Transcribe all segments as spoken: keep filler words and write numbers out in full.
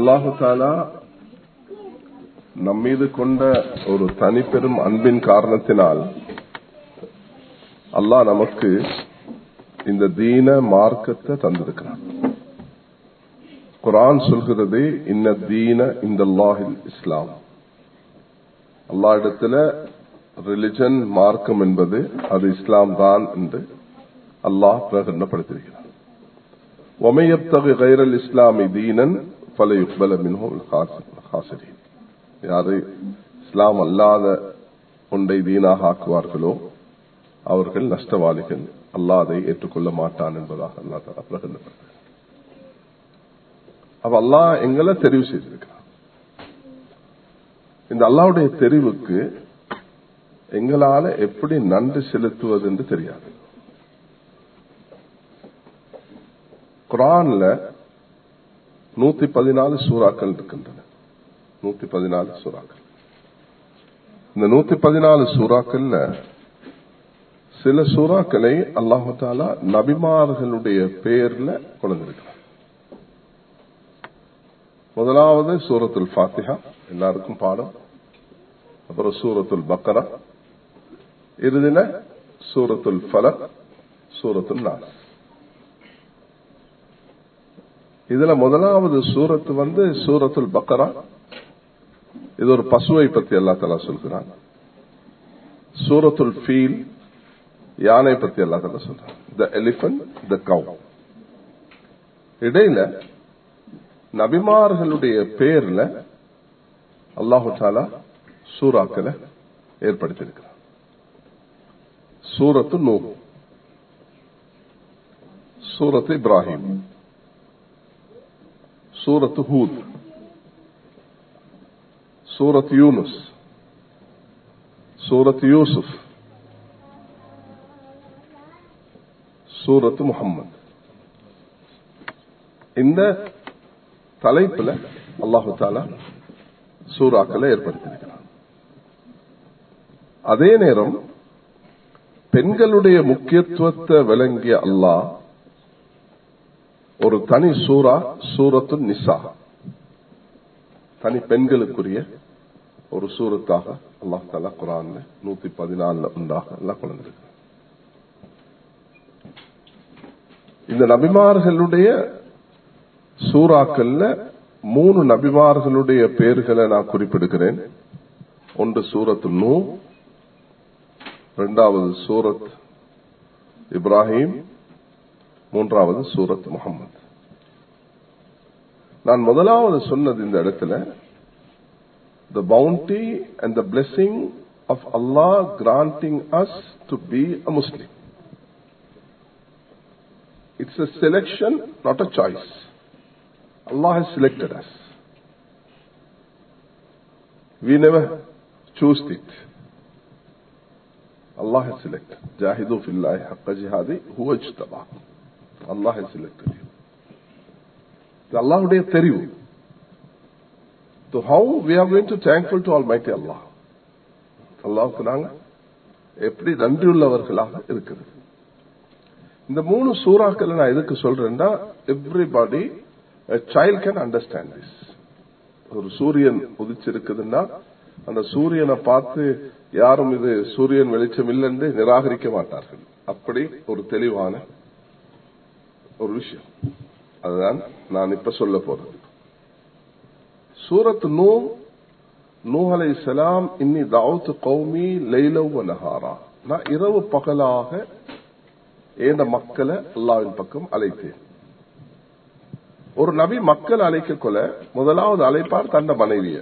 அல்லாஹு தஆலா நம்மீது கொண்ட ஒரு தனிப்பெரும் அன்பின் காரணத்தினால் அல்லாஹ் நமக்கு இந்த தீன மார்க்கத்தை தந்திருக்கிறான். குர்ஆன் சொல்கிறது, இன்ன தீன இந்தல்லாஹில் இஸ்லாம். அல்லாஹ் இடத்துல ரிலிஜன் மார்க்கம் என்பது அது இஸ்லாம் தான் என்று அல்லாஹ் பிரகடனப்படுத்தியிருக்கிறார். وَمَن يَبْتَغِ غَيْرَ الْإِسْلَامِ دِينًا فَلَن يُقْبَلَ مِنْهُ الْخَاسِرِينَ. யாரு இஸ்லாம் அல்லாத ஒன்றை தீனாக ஆக்குவார்களோ அவர்கள் நஷ்டவாளிகள், அல்லாஹ் அதை ஏற்றுக்கொள்ள மாட்டான் என்பதாக அல்லாஹ் தஆலா பிரகடனப்படுத்தினார். அப்ப அல்லாஹ் எங்களை தெரிவு செய்திருக்கிறார். இந்த அல்லாஹ்வுடைய தெரிவுக்கு எங்களால எப்படி நன்றி செலுத்துவது என்று தெரியாது. குர்ஆன்ல நூத்தி பதினாலு சூறாக்கள் இருக்கின்றன. நூத்தி பதினாலு சூறாக்கள். இந்த நூத்தி பதினாலு சூறாக்கள்ல சில சூறாக்களை அல்லாஹு தஆலா நபிமார்களுடைய பெயர்ல கொண்டிருக்கிறார். முதலாவது சூரத்துல் ஃபாத்திஹா, எல்லாருக்கும் பாடம். அப்புறம் சூரத்துல் பக்கரா, இறுதியில சூரத்துல் ஃபலக், சூரத்துல் நாஸ். இதுல முதலாவது சூரத்து வந்து சூரத்துல் பக்கரா. இது ஒரு பசுவை பத்தி அல்லாஹ் தஆலா சொல்கிறான். சூரத்துல் ஃபீல், யானை பத்தி அல்லாஹ் தஆலா சொல்றான். The elephant, the cow. இடையில நபிமார்களுடைய பெயர்ல அல்லாஹு தஆலா சூறாக்களை ஏற்படுத்தியிருக்கிறார். சூரத்து நூஹ், சூரத்து இப்ராஹிம், சூரத்து ஹூத், சூரத் யூனுஸ், சூரத் யூசுப், சூரத்து முஹம்மது. இந்த தலைப்புல அல்லாஹு தஆலா சூறாக்களை ஏற்படுத்தியிருக்கிறார். அதே நேரம் பெண்களுடைய முக்கியத்துவத்தை விளங்கிய அல்லாஹ் ஒரு தனி சூரா, சூரத்து நிசா, தனி பெண்களுக்குரிய ஒரு சூரத்தாக அல்லாஹ் தஆலா குர்ஆன்ல நூத்தி பதினாலுல உண்டாக எல்லாம் கொண்டிருக்கிறார். இந்த நபிமார்களுடைய சூறாக்கள்ல மூணு நபிமார்களுடைய பெயர்களை நான் குறிப்பிடுகிறேன். ஒன்று சூரத்து நூஹ், இரண்டாவது சூரத் இப்ராஹிம், மூன்றாவது சூரத் முஹம்மது. நான் முதலாவது சொன்னது இந்த இடத்துல, the bounty and the blessing of Allah granting us to be a Muslim. It's a selection, not a choice. Allah has selected us. We never chose it. Allah has selected. Jahidu fillahi haqqa jihadi huwa ijtabakum. Allah has selected you. The Allah உடைய தெரிவு. So how we are going to thankful to Almighty Allah? அல்லாஹ்வுக்கு நாங்க எப்படி நன்றி உள்ளவர்களாக இருக்கிறது. இந்த மூணு சூறாக்களை நான் எதுக்கு சொல்றேன்னா, everybody, a child can understand this. ஒரு சூரியன் உதிச்சிருக்குதுன்னா அந்த சூரியனை பார்த்து யாரும் இது சூரியன் வெளிச்சம் இல்லை என்று நிராகரிக்க மாட்டார்கள். அப்படி ஒரு தெளிவான ஒரு விஷயம். அதுதான் நான் இப்ப சொல்ல போறது. சூரத் நூஹ், நூஹ் அலைஹிஸ்ஸலாம், இன்னி தஅவ்து கௌமி லைலன் வ நஹாரா. நான் இரவு பகலாக ஏந்த மக்களை அல்லாஹ்வின் பக்கம் அழைத்தேன். ஒரு நபி மக்கள் அழைக்க கொள்ள முதலாவது அழைப்பார் தந்த மனைவிய,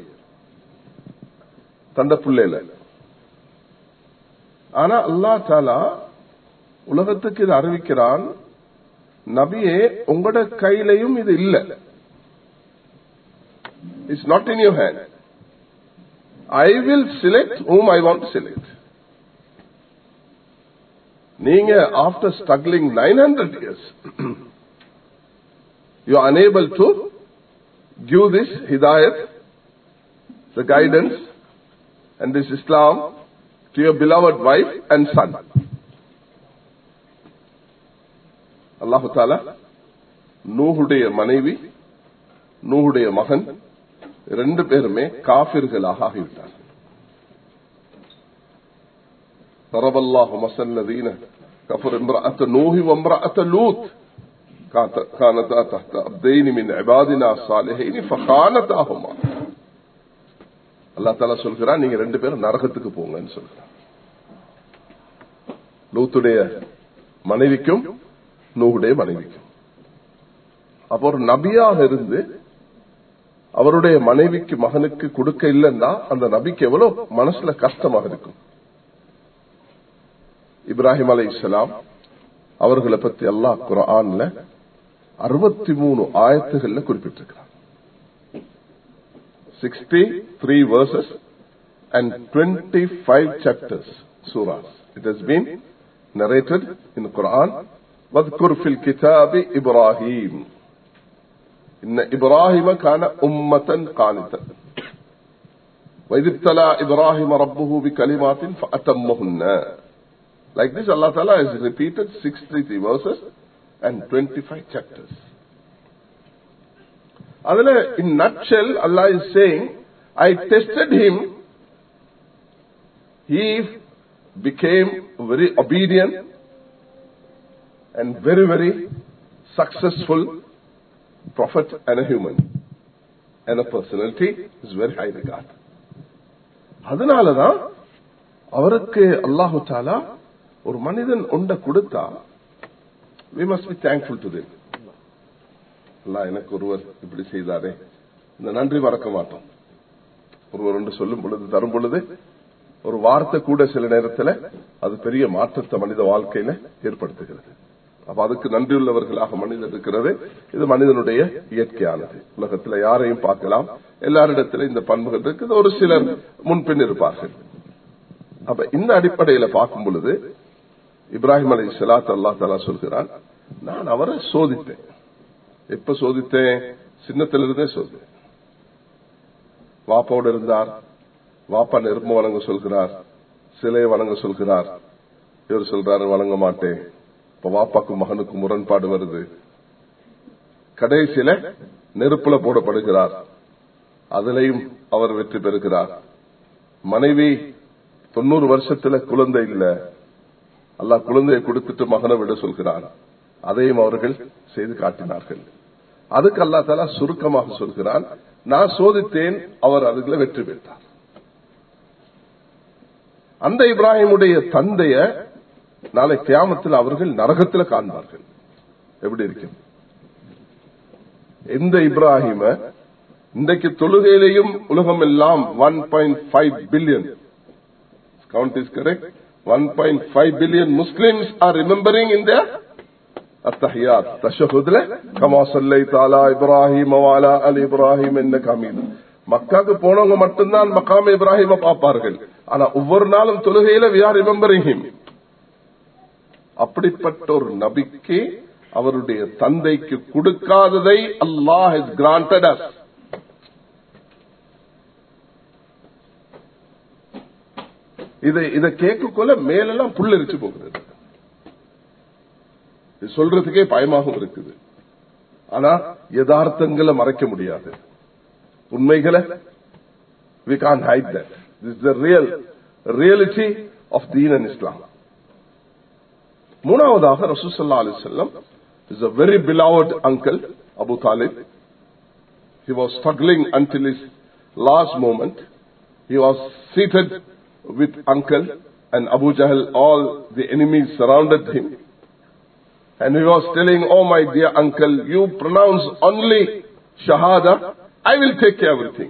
தந்த பிள்ளைல. ஆனா அல்லாஹ் தஆலா உலகத்துக்கு இது அறிவிக்கிறான், நபியே உங்களோட கையிலையும் இது இல்ல. It's not in your hand. I will select whom I want to select. நீங்க after struggling nine hundred years you are unable to give this hidayat, the guidance and this Islam to your beloved wife and son. Allah Ta'ala நூஹுடைய மனைவி, நூஹுடைய மகன் ரெண்டு பேருமே காஃபிர்களாக ஆகிவிட்டார்கள். தரபல்லாஹு மஸல்லதீன கஃபர் இம்ரஅத் நூஹ் வ இம்ரஅத் லூத் கானதா தஹத அப்தைன் மின் இபாதினா ஸாலிஹீன் ஃபகானதாஹுமா. அல்லாஹ் தஆலா சொல்கிறான், நீங்க ரெண்டு பேரும் நரகத்துக்கு போங்கன்னு சொல்றான். லூத்துடைய மனைவிக்கும் நூஹுடைய மனைவிக்கும். அப்போ ஒரு நபியாக இருந்து அவருடைய மனைவிக்கு மகனுக்கு கொடுக்க இல்லைன்னா அந்த நபிக்கு எவ்வளவு மனசுல கஷ்டமாக இருக்கும். இப்ராஹிம் அலைஹிஸ்ஸலாம் அவர்களை பத்தி அல்லாஹ் குர்ஆன்ல அறுபத்தி மூணு ஆயத்துகள்ல குறிப்பிட்டிருக்கிறார். Sixty three verses and twenty-five chapters, surahs. It has been narrated in the Quran. وَاذْكُرْ فِي الْكِتَابِ إِبْرَاهِيمَ إِنَّ إِبْرَاهِيمَ كَانَ أُمَّةً قَانِتًا وَإِذِ ابْتَلَى إِبْرَاهِيمَ رَبُّهُ بِكَلِمَاتٍ فَأَتَمَّهُنَّ. Like this, Allah Ta'ala has repeated sixty-three verses and twenty-five chapters. Adala, in nutshell, Allah is saying, I tested him. He became very obedient and very, very successful prophet and a human. And a personality is very high regard. அதனாலதான் அவருக்கு அல்லாஹு தாலா ஒரு மனிதன் ஒண்ட கொடுத்தா we must be thankful to them. அல்லாஹ் எனக்கு ஒருவர் இப்படி செய்தாரே, இந்த நன்றி மறக்க மாட்டோம். ஒருவர் ஒன்று சொல்லும் பொழுது தரும் பொழுது ஒரு வார்த்தை கூட சில நேரத்தில் அது பெரிய மாற்றத்தை மனித வாழ்க்கையில ஏற்படுத்துகிறது. அப்ப அதுக்கு நன்றியுள்ளவர்களாக மனிதன் இருக்கிறது. இது மனிதனுடைய இயற்கையானது. உலகத்தில் யாரையும் பார்க்கலாம், எல்லாரிடத்திலும் இந்த பண்புகள் இருக்குது. ஒரு சிலர் முன்பின் இருப்பார்கள். அப்ப இந்த அடிப்படையில பார்க்கும் பொழுது இப்ராஹிம் அலைஹிஸ்ஸலாத்து அல்லாஹ் தஆலா சொல்கிறான், நான் அவரை சோதித்தேன். எப்ப சோதித்தேன்? சின்னத்திலிருந்தே சோதித்தேன். வாப்போடு இருந்தார். வாப்பா நெருப்பு வணங்க சொல்கிறார், சிலையை வணங்க சொல்கிறார். இவர் சொல்றாரு வணங்க மாட்டேன். இப்ப வாப்பாக்கும் மகனுக்கும் முரண்பாடு வருது. கடைசியில நெருப்புல போடப்படுகிறார். அதிலையும் அவர் வெற்றி பெறுகிறார். மனைவி தொண்ணூறு வருஷத்துல குழந்தை இல்ல, அல்லாஹ் குழந்தையை கொடுத்துட்டு மகனை விட சொல்கிறார். அதையும் அவர்கள் செய்து காட்டினார்கள். அதுக்கு அல்லாஹ் தஆலா சுருக்கமாக சொல்கிறான், நான் சோதித்தேன், அவர் அதுல வெற்றி பெற்றார். அந்த இப்ராஹிமுடைய தந்தைய நாளை கியாமத்தில் அவர்கள் நரகத்தில் காண்பார்கள். எப்படி இருக்கு? இந்த இப்ராஹிம இன்றைக்கு தொழுகையிலையும் உலகம் எல்லாம் one point five billion count is correct, one point five billion Muslims are remembering in their அத்தஹியாத் தஷஹுத்ல கமா ஸல்லைத அலா இப்ராஹிம் வ அலா அலி இப்ராஹிம் இன்னக ஹமீத். மக்காவுக்கு போனவங்க மட்டும்தான் மகாம் இப்ராஹிம பார்ப்பார்கள். ஆனா ஒவ்வொரு நாளும் தொழுகையில we are remembering him. அப்படிப்பட்ட ஒரு நபிக்கு அவருடைய தந்தைக்கு கொடுக்காததை அல்லாஹ் has granted us. இதை இதை கேட்கக்குள்ள மேலெல்லாம் புல்லரிச்சு போகிறது. சொல்றதுக்கே பயமாகவும் இருக்குது. ஆனா யதார்த்தங்களை மறைக்க முடியாது. உண்மைகளை we can't hide that. This is the real reality of Deen and Islam. மூணாவதாக ரசூல் ஸல்லல்லாஹு அலைஹி வஸல்லம் is a very beloved uncle, Abu Talib. He was struggling until his last moment. He was seated with uncle and Abu Jahl, all the enemies surrounded him. And he was telling, oh my dear uncle, you pronounce only Shahada, I will take care of everything.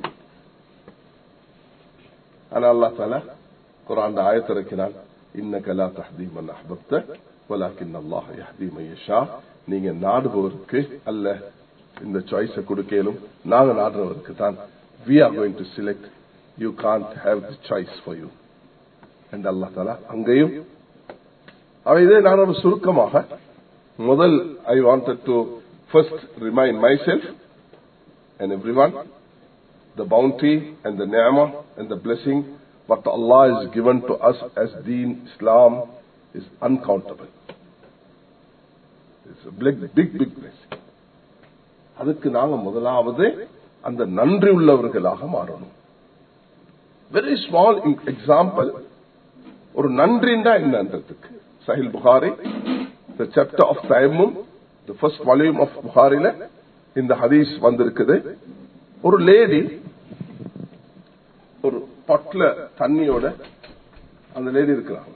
And Allah Ta'ala, Quran ayat rakhinan, innaka la tahdi man ahbabta, walakin Allah yahdi man yasha. நீங்க நாடுபவருக்கு அல்ல இந்த சாய்ஸை கொடுக்கலும், நாங்க நாடுறவருக்கு தான். We are going to select. You can't have the choice for you. And Allah Ta'ala அங்கேயும் அவை இதே நான் ஒரு சுருக்கமாக முதல் I wanted to first remind myself and everyone the bounty and the ni'mah and the blessing what Allah has given to us as Deen Islam is uncountable. It's a big, big, big blessing. அதுக்கு நாங்க முதலாவது அந்த நன்றி உள்ளவர்களாக மாறணும். Very small example, ஒரு நன்றிண்டா என்னன்றதுக்கு சஹீஹ் Bukhari the chapter of tayammum, the first volume of புகாரில இந்த ஹதீஸ் வந்திருக்குது. ஒரு லேடி ஒரு பொட்ல தண்ணியோட அந்த லேடி இருக்கிறாங்க.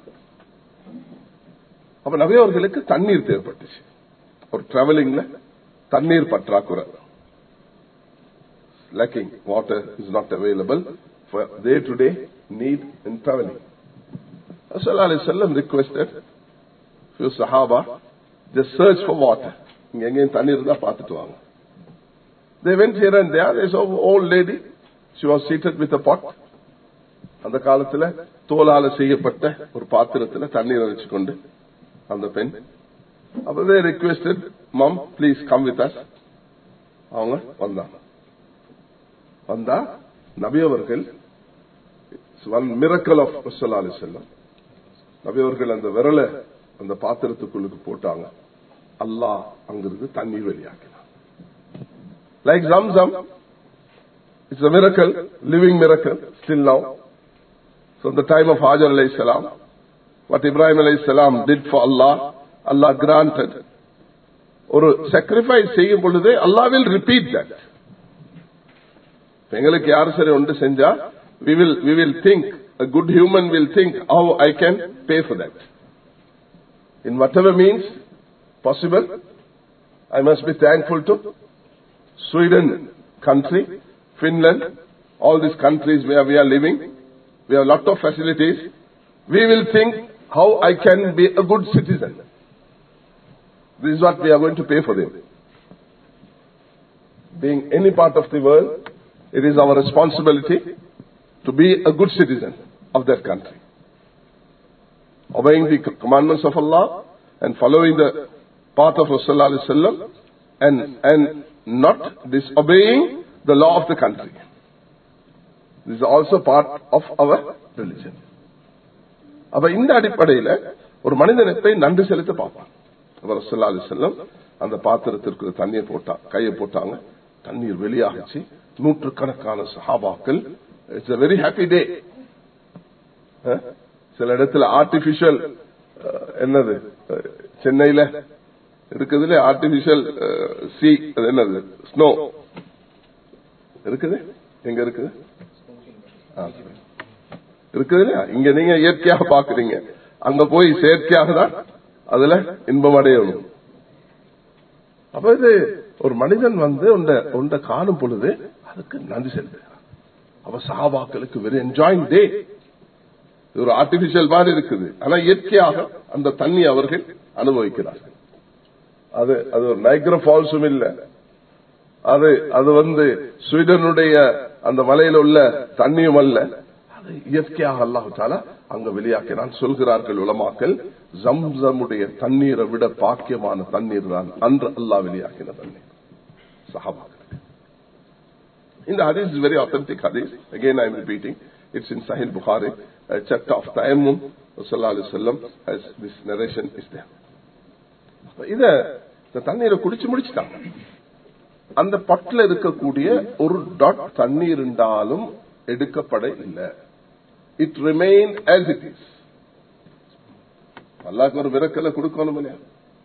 அப்ப நபி அவர்களுக்கு தண்ணீர் தேவைப்பட்டுச்சு. ஒரு டிராவலிங்ல தண்ணீர் பற்றாக்குறை, lacking water is not available for day to day need in traveling. Sallallahu alaihi wasallam requested few sahaba just search for water, இங்க எங்க தண்ணீர் இருந்தா பார்த்துட்டு வாங்க. They went here and there. They saw an old lady, she was seated with a pot. அந்த காலத்துல தோலால செய்யப்பட்ட ஒரு பாத்திரத்துல தண்ணீர் வச்சுக்கொண்டு அந்த பெண். அப்ப they requested, mom please come with us. அவங்க வந்தாங்க. வந்தா நபி அவர்கள் one miracle of Sallallahu Alaihi Wasallam, நபி அவர்கள் அந்த விரலை அந்த பாத்திரத்துக்குள்ளுக்கு போட்டாங்க. அல்லாஹ் அங்கிருந்து தண்ணீர் வெளியாக்கினார். Like Zamzam, it's a miracle, living miracle still now. From the time of Hajar alayhi salam, what Ibrahim alayhi salam did for Allah, Allah granted. ஒரு sacrifice செய்யும் பொழுது Allah will repeat that. எங்களுக்கு யார் சரி ஒன்று செஞ்சா we will we will think, a good human will think how I can pay for that. In whatever means possible, I must be thankful to Sweden country, Finland, all these countries where we are living. We have a lot of facilities. We will think how I can be a good citizen. This is what we are going to pay for them. Being any part of the world, it is our responsibility to be a good citizen of that country. Obeying the commandments of Allah and following the path of Rasulullah sallallahu alaihi wasallam and, and not disobeying the law of the country. This is also part of our religion. அப்ப இந்த அடிப்படையில் ஒரு மனிதன் எப்ப நன்றி செலுத்த பார்ப்பான். ரசூலுல்லாஹி அலைஹி வஸல்லம் அந்த பாத்திரத்திற்கு தண்ணீர் போட்டா கையை போட்டாங்க, தண்ணீர் வெளியாகிச்சு. நூற்றுக்கணக்கான சஹாபாக்கள், it's a very happy day. சில இடத்துல ஆர்டிபிஷியல் என்னது சென்னையில இருக்குதுல ஆர்டிபிஷியல் சி, அது என்னது ஸ்னோ இருக்குது, எங்க இருக்குது இருக்குது இல்லையா? இங்க நீங்க இயற்கையாக பாக்குறீங்க, அங்க போய் செயற்கையாக தான் அதுல இன்பம் அடையணும். அப்ப இது ஒரு மனிதன் வந்து ஒன்றை காணும் பொழுது அதுக்கு நன்றி செலுத்துகிறார். அப்ப சஹாபாக்களுக்கு வெரி என்ஜாயிங் டே. ஒரு ஆர்டிபிஷியல் மாதிரி இருக்குது, ஆனா இயற்கையாக அந்த தண்ணி அவர்கள் அனுபவிக்கிறார்கள். அது அது ஒரு நைக்ரா ஃபால்ஸும் இல்ல, அது அது வந்து ஸ்வீடனுடைய அந்த மலையில் உள்ள தண்ணியும் அல்ல, அது இயற்கையாக அல்லாஹ் தஆலா அங்க வெளியாக்கினான். சொல்கிறார்கள் உலமாக்கள், ஜம்சமுடைய தண்ணீரை விட பாக்கியமான தண்ணீர் தான் அன்று அல்லாஹ் வெளியாக்கின தண்ணீர் சஹாபாக்கள். இந்த ஹதீஸ் is very authentic hadith. Again I am repeating, it's in Sahih Bukhari, a chapter of tayammum. Sallallahu alaihi wasallam has this narration is there. இத இந்த தண்ணீரை குடிச்சு முடிச்சுட்டாங்க. அந்த பட்ல இருக்கக்கூடிய ஒரு டாட் தண்ணீர் இருந்தாலும் எடுக்கப்பட இல்லை. It remained as it is. அல்லாஹ்க்கு ஒரு விரக்கலை கொடுக்கணும் இல்லையா?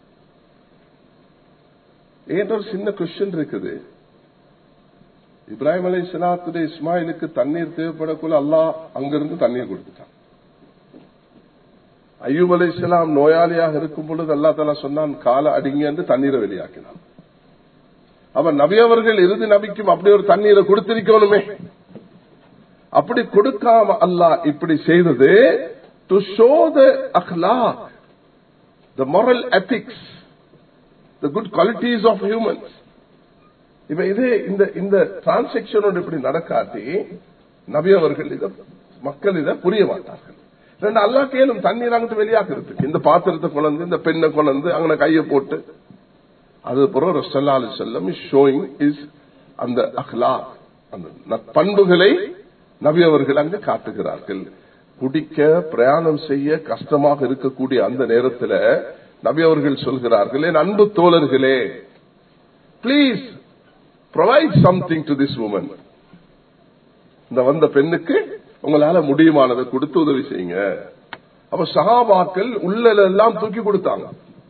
ஏன் ஒரு சின்ன கொஸ்டின் இருக்குது. இப்ராஹிம் அலைஹிஸ்ஸலாத்துடைய இஸ்மாயிலுக்கு தண்ணீர் தேவைப்படக்குள்ள அல்லாஹ் அங்கிருந்து தண்ணீர் கொடுத்துட்டான். அய்யூப் அலைஹிஸ்ஸலாம் நோயாளியாக இருக்கும் பொழுது அல்லாஹ் தஆலா சொன்னான், கால அடிங்க என்று தண்ணீரை வெளியாக்கினான். அவன் நபி அவர்கள் இறுதி நபிக்கும் அப்படி ஒரு தண்ணீரை கொடுத்திருக்கணுமே. அப்படி கொடுக்காம அல்லாஹ் இப்படி செய்தது டு ஷோ தி அக்லாக், the moral ethics, the good qualities of humans. இப்ப இது இந்த இந்த டிரான்சாக்சனோட இப்படி நடக்காட்டி நபி அவர்கள் இத மக்கள் இத புரிய மாட்டார்கள். ரெண்டு அல்லாஹ் கேளும் தண்ணீர் அங்கிட்டு வெளியாக்குறதுக்கு இந்த பாத்திரத்தை கொண்டு இந்த பெண்ணை கொண்டு அங்க கையை போட்டு அது பிறகு ரசூலுல்லாஹி அலைஹி வஸல்லம் இஸ் ஷோயிங் இஸ் அந்த அக்லாக், அந்த பண்புகளை நபி அவர்கள் அங்கு காட்டுகிறார்கள். குடிக்க பிரயாணம் செய்ய கஷ்டமாக இருக்கக்கூடிய அந்த நேரத்தில் நபி அவர்கள் சொல்கிறார்கள், என் அன்பு தோழர்களே, please provide something to this woman. இந்த வந்த பெண்ணுக்கு உங்களால முடியுமானதை கொடுத்து உதவி செய்யுங்க. அப்ப சஹாபாக்கள் உள்ளெல்லாம் தூக்கி கொடுத்தாங்க.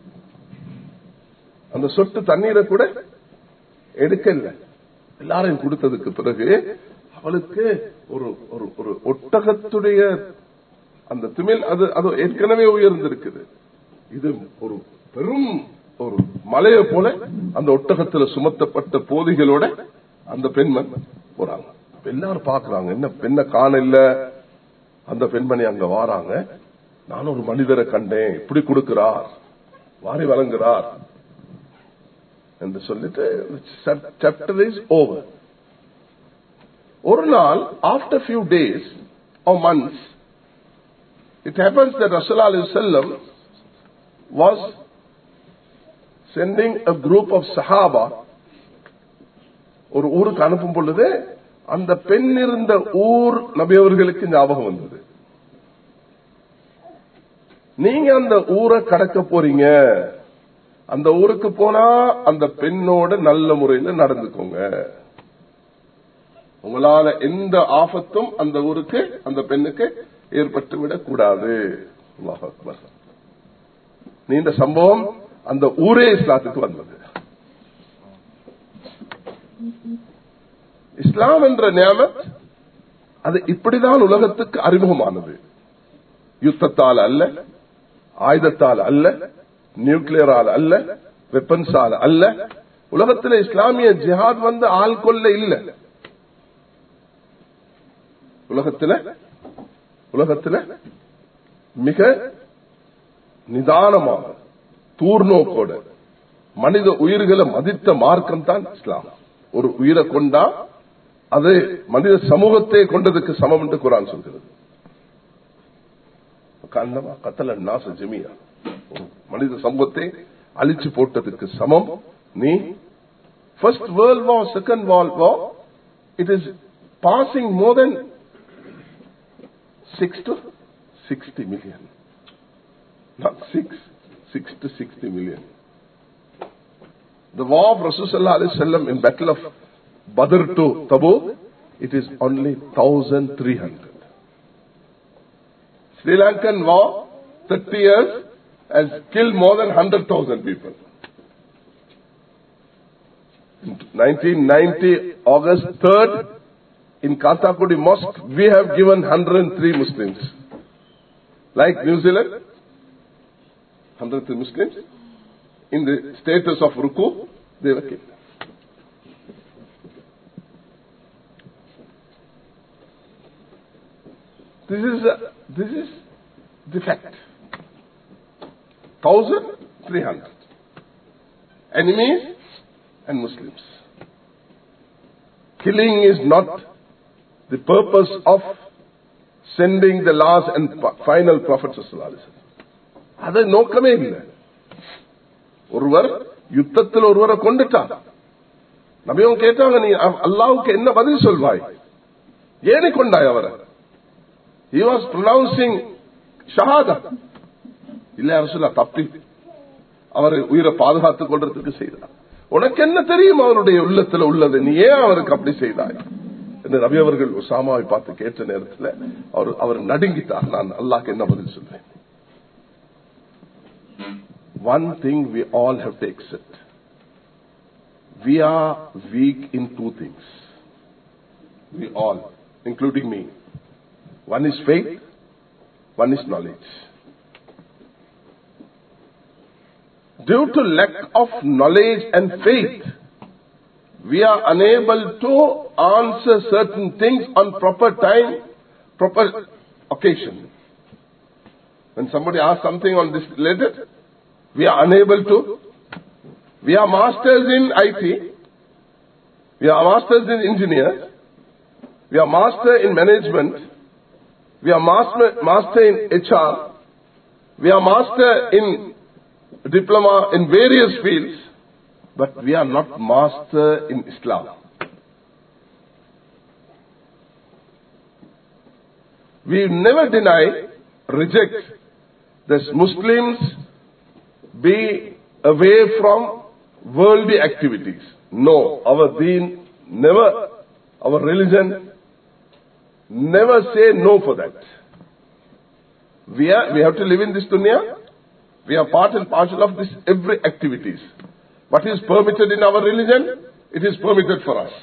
அந்த சொட்டு தண்ணீரை கூட எடுக்கல. எல்லாரையும் கொடுத்ததுக்கு பிறகு அவளுக்கு ஒரு ஒரு ஒட்டகத்துடைய அந்த திமில் அது அது ஏற்கனவே உயர்ந்திருக்குது. இது ஒரு பெரும் ஒரு மலையை போல அந்த ஒட்டகத்தில் சுமத்தப்பட்ட போதிகளோட அந்த பெண்மண் போறாங்க. எல்லாரும் பாக்குறாங்க, என்ன பெண்ணை காண இல்ல. அந்த பெண்மணி அங்க வாராங்க. நான் ஒரு மனிதரை கண்டேன், இப்படி கொடுக்கிறார், வாரி வழங்குறார் என்று சொல்லிட்டு சாப்டர் இஸ் ஓவர். ஒரு நாள் after few days or months it happens that Rasulullah sallallahu alaihi wasallam was sending a group of Sahaba ஒரு ஊருக்கு அனுப்பும் பொழுது அந்த பெண் இருந்த ஊர் நபி அவர்களுக்கு ஞாபகம் வந்தது. நீங்க அந்த ஊரை கடக்க போறீங்க, அந்த ஊருக்கு போனா அந்த பெண்ணோட நல்ல முறையில் நடந்துக்கோங்க, உங்களால எந்த ஆபத்தும் அந்த ஊருக்கு அந்த பெண்ணுக்கு ஏற்பட்டு விடக் கூடாது. அல்லாஹ் அக்பர். நீண்ட சம்பவம். அந்த ஊரே இஸ்லாத்துக்கு வந்தது. இஸ்லாம் என்ற நியமத் அது இப்படிதான் உலகத்துக்கு அறிமுகமானது. யுத்தத்தால் அல்ல, ஆயுதத்தால் அல்ல, நியூக்ளியரால் அல்ல, வெப்பன்ஸால் அல்ல. உலகத்தில் இஸ்லாமிய ஜிஹாத் வந்து ஆள் கொள்ள இல்ல. உலகத்தில் உலகத்தில் மிக நிதானமாக தூர்நோக்கோட மனித உயிர்களை மதித்த மார்க்கம் தான் இஸ்லாம். ஒரு உயிரை கொண்டா அது மனித சமூகத்தை கொண்டதுக்கு சமம் என்று குர்ஆன் சொல்கிறது. கத்தல நாச ஜமியா, மனித சமூகத்தை அழிச்சு போட்டதுக்கு சமம். நீ first world war, second world war, it is passing more than six to sixty million. Not six, six to sixty million. The war of Rasulullah sallallahu alaihi wasallam in battle of Badr to Tabuk, it is only one thousand three hundred. Sri Lankan war, thirty years, has killed more than one hundred thousand people. In nineteen ninety, August third, in Kathakudi Mosque, we have given one hundred three Muslims. Like New Zealand, one hundred three Muslims, in the status of Ruku, they were killed. This is, a, this is the fact. one thousand three hundred. Enemies and Muslims. Killing is not the purpose of sending the last and final Prophet sallallahu alaihi wasallam. அது நோக்கமே இல்லை. ஒருவர் யுத்தத்தில் ஒருவரை கொண்டுட்டார். நபியும் கேட்டாங்க, நீ அல்லாஹ்வுக்கு என்ன பதில் சொல்வாய்? ஏனை கொண்டாய் அவரை? He was pronouncing ஷஹாதா. இல்ல ரசூலுல்லாஹ் தப்பி அவரை உயிரை பாதுகாத்துக் கொள்றதுக்கு செய்தார். உனக்கு என்ன தெரியும் அவருடைய உள்ளத்துல உள்ளது? நீ ஏன் அவருக்கு அப்படி செய்தாய் என்று நபி அவர்கள் உசாமாவை பார்த்து கேட்ட நேரத்தில் அவர் அவர் நடுங்கிட்டார். நான் அல்லாஹ்க்கு என்ன பதில் சொல்வேன்? One thing we all have to accept. We are weak in two things. We all, including me. One is faith, one is knowledge. Due to lack of knowledge and faith, we are unable to answer certain things on proper time, proper occasion. When somebody asks something on this related, we are unable to. We are masters in I T. We are masters in engineers. We are master in management. We are master, master in H R. We are master in diploma in various fields. But we are not master in Islam. We never deny, reject that Muslims be away from worldly activities. no, our deen never, our religion never say no for that. We are, we have to live in this dunya. We are part and parcel of this every activities. What is permitted in our religion, it is permitted for us.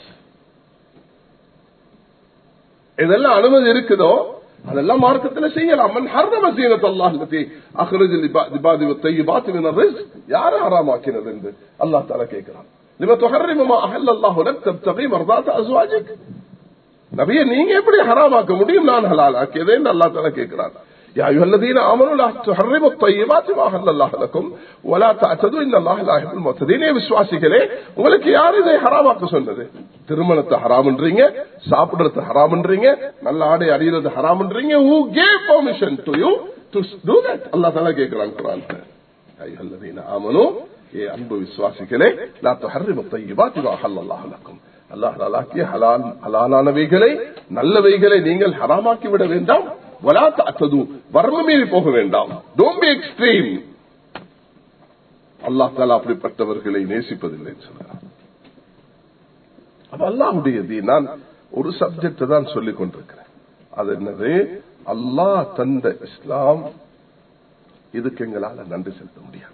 இதெல்லாம் அனுமதி இருக்குதோ அதெல்லாம் மார்க்கத்தில் செய்யலாம். மன் ஹர்ரம ஸீனத்தல்லாஹ் அல்லதி அக்ரஜ லிபாதி வத்தய்யிபாத்தி மினர் risk, யார் ஹராமாக்கினது என்று அல்லாஹ் தஆலா கேக்குறான். லிமா துஹர்ரிமு மா அஹல்லல்லாஹு லக் தப்தகி மர்தாத அஸ்வாஜிக், நபியே நீங்க எப்படி ஹராமாக்க முடியும், நான் ஹலால் ஆக்கியதை என்று அல்லாஹ் தஆலா கேக்குறான். யா அய்யுஹல்லதீன ஆமனூ லா துஹர்ரிமு த்தய்யிபாத்தி மா அஹல்லல்லாஹு லக்கும் வலா தஅதது இன்னல்லாஹ லா யுஹிப்புல் முஅ்ததீன். விசுவாசிகளே, உங்களுக்கு யார் இதை ஹராமாக்க சொன்னது? திருமணத்தை ஹராம்ன்றீங்க, சாப்பிடுறது ஹராம்ன்றீங்க, நல்ல ஆடை அணியிறது ஹராம்ன்றீங்க. who gave permission to you to do that? அல்லாஹ் தஆலா கேக்குறான் குர்ஆன்ல. அய்யுஹல்லதீன ஆமனூ, ஏ அன்பு விசுவாசிகளே, லா துஹர்ரிமு த்தய்யிபாத்தி மா அஹல்லல்லாஹு லக்கும், அல்லாஹ் ஹலாலாக்கிய ஹலால் ஹலாலானவைகளை நல்லவைகளை நீங்கள் ஹராமாக்கி விட வேண்டாம். வலா தஅதது, வரம்பு மீறி போக வேண்டாம். Don't be extreme. அல்லாஹ் தஆலா அப்படிப்பட்டவர்களை நேசிப்பதில்லை சொல்றார். அப்ப அல்லாஹ்வுடைய தீன், நான் ஒரு சப்ஜெக்ட் தான் சொல்லிக் கொண்டிருக்கிறேன். அது என்னது? அல்லாஹ் தந்த இஸ்லாம், இதுக்கு எங்களால நன்றி செலுத்த முடியாது.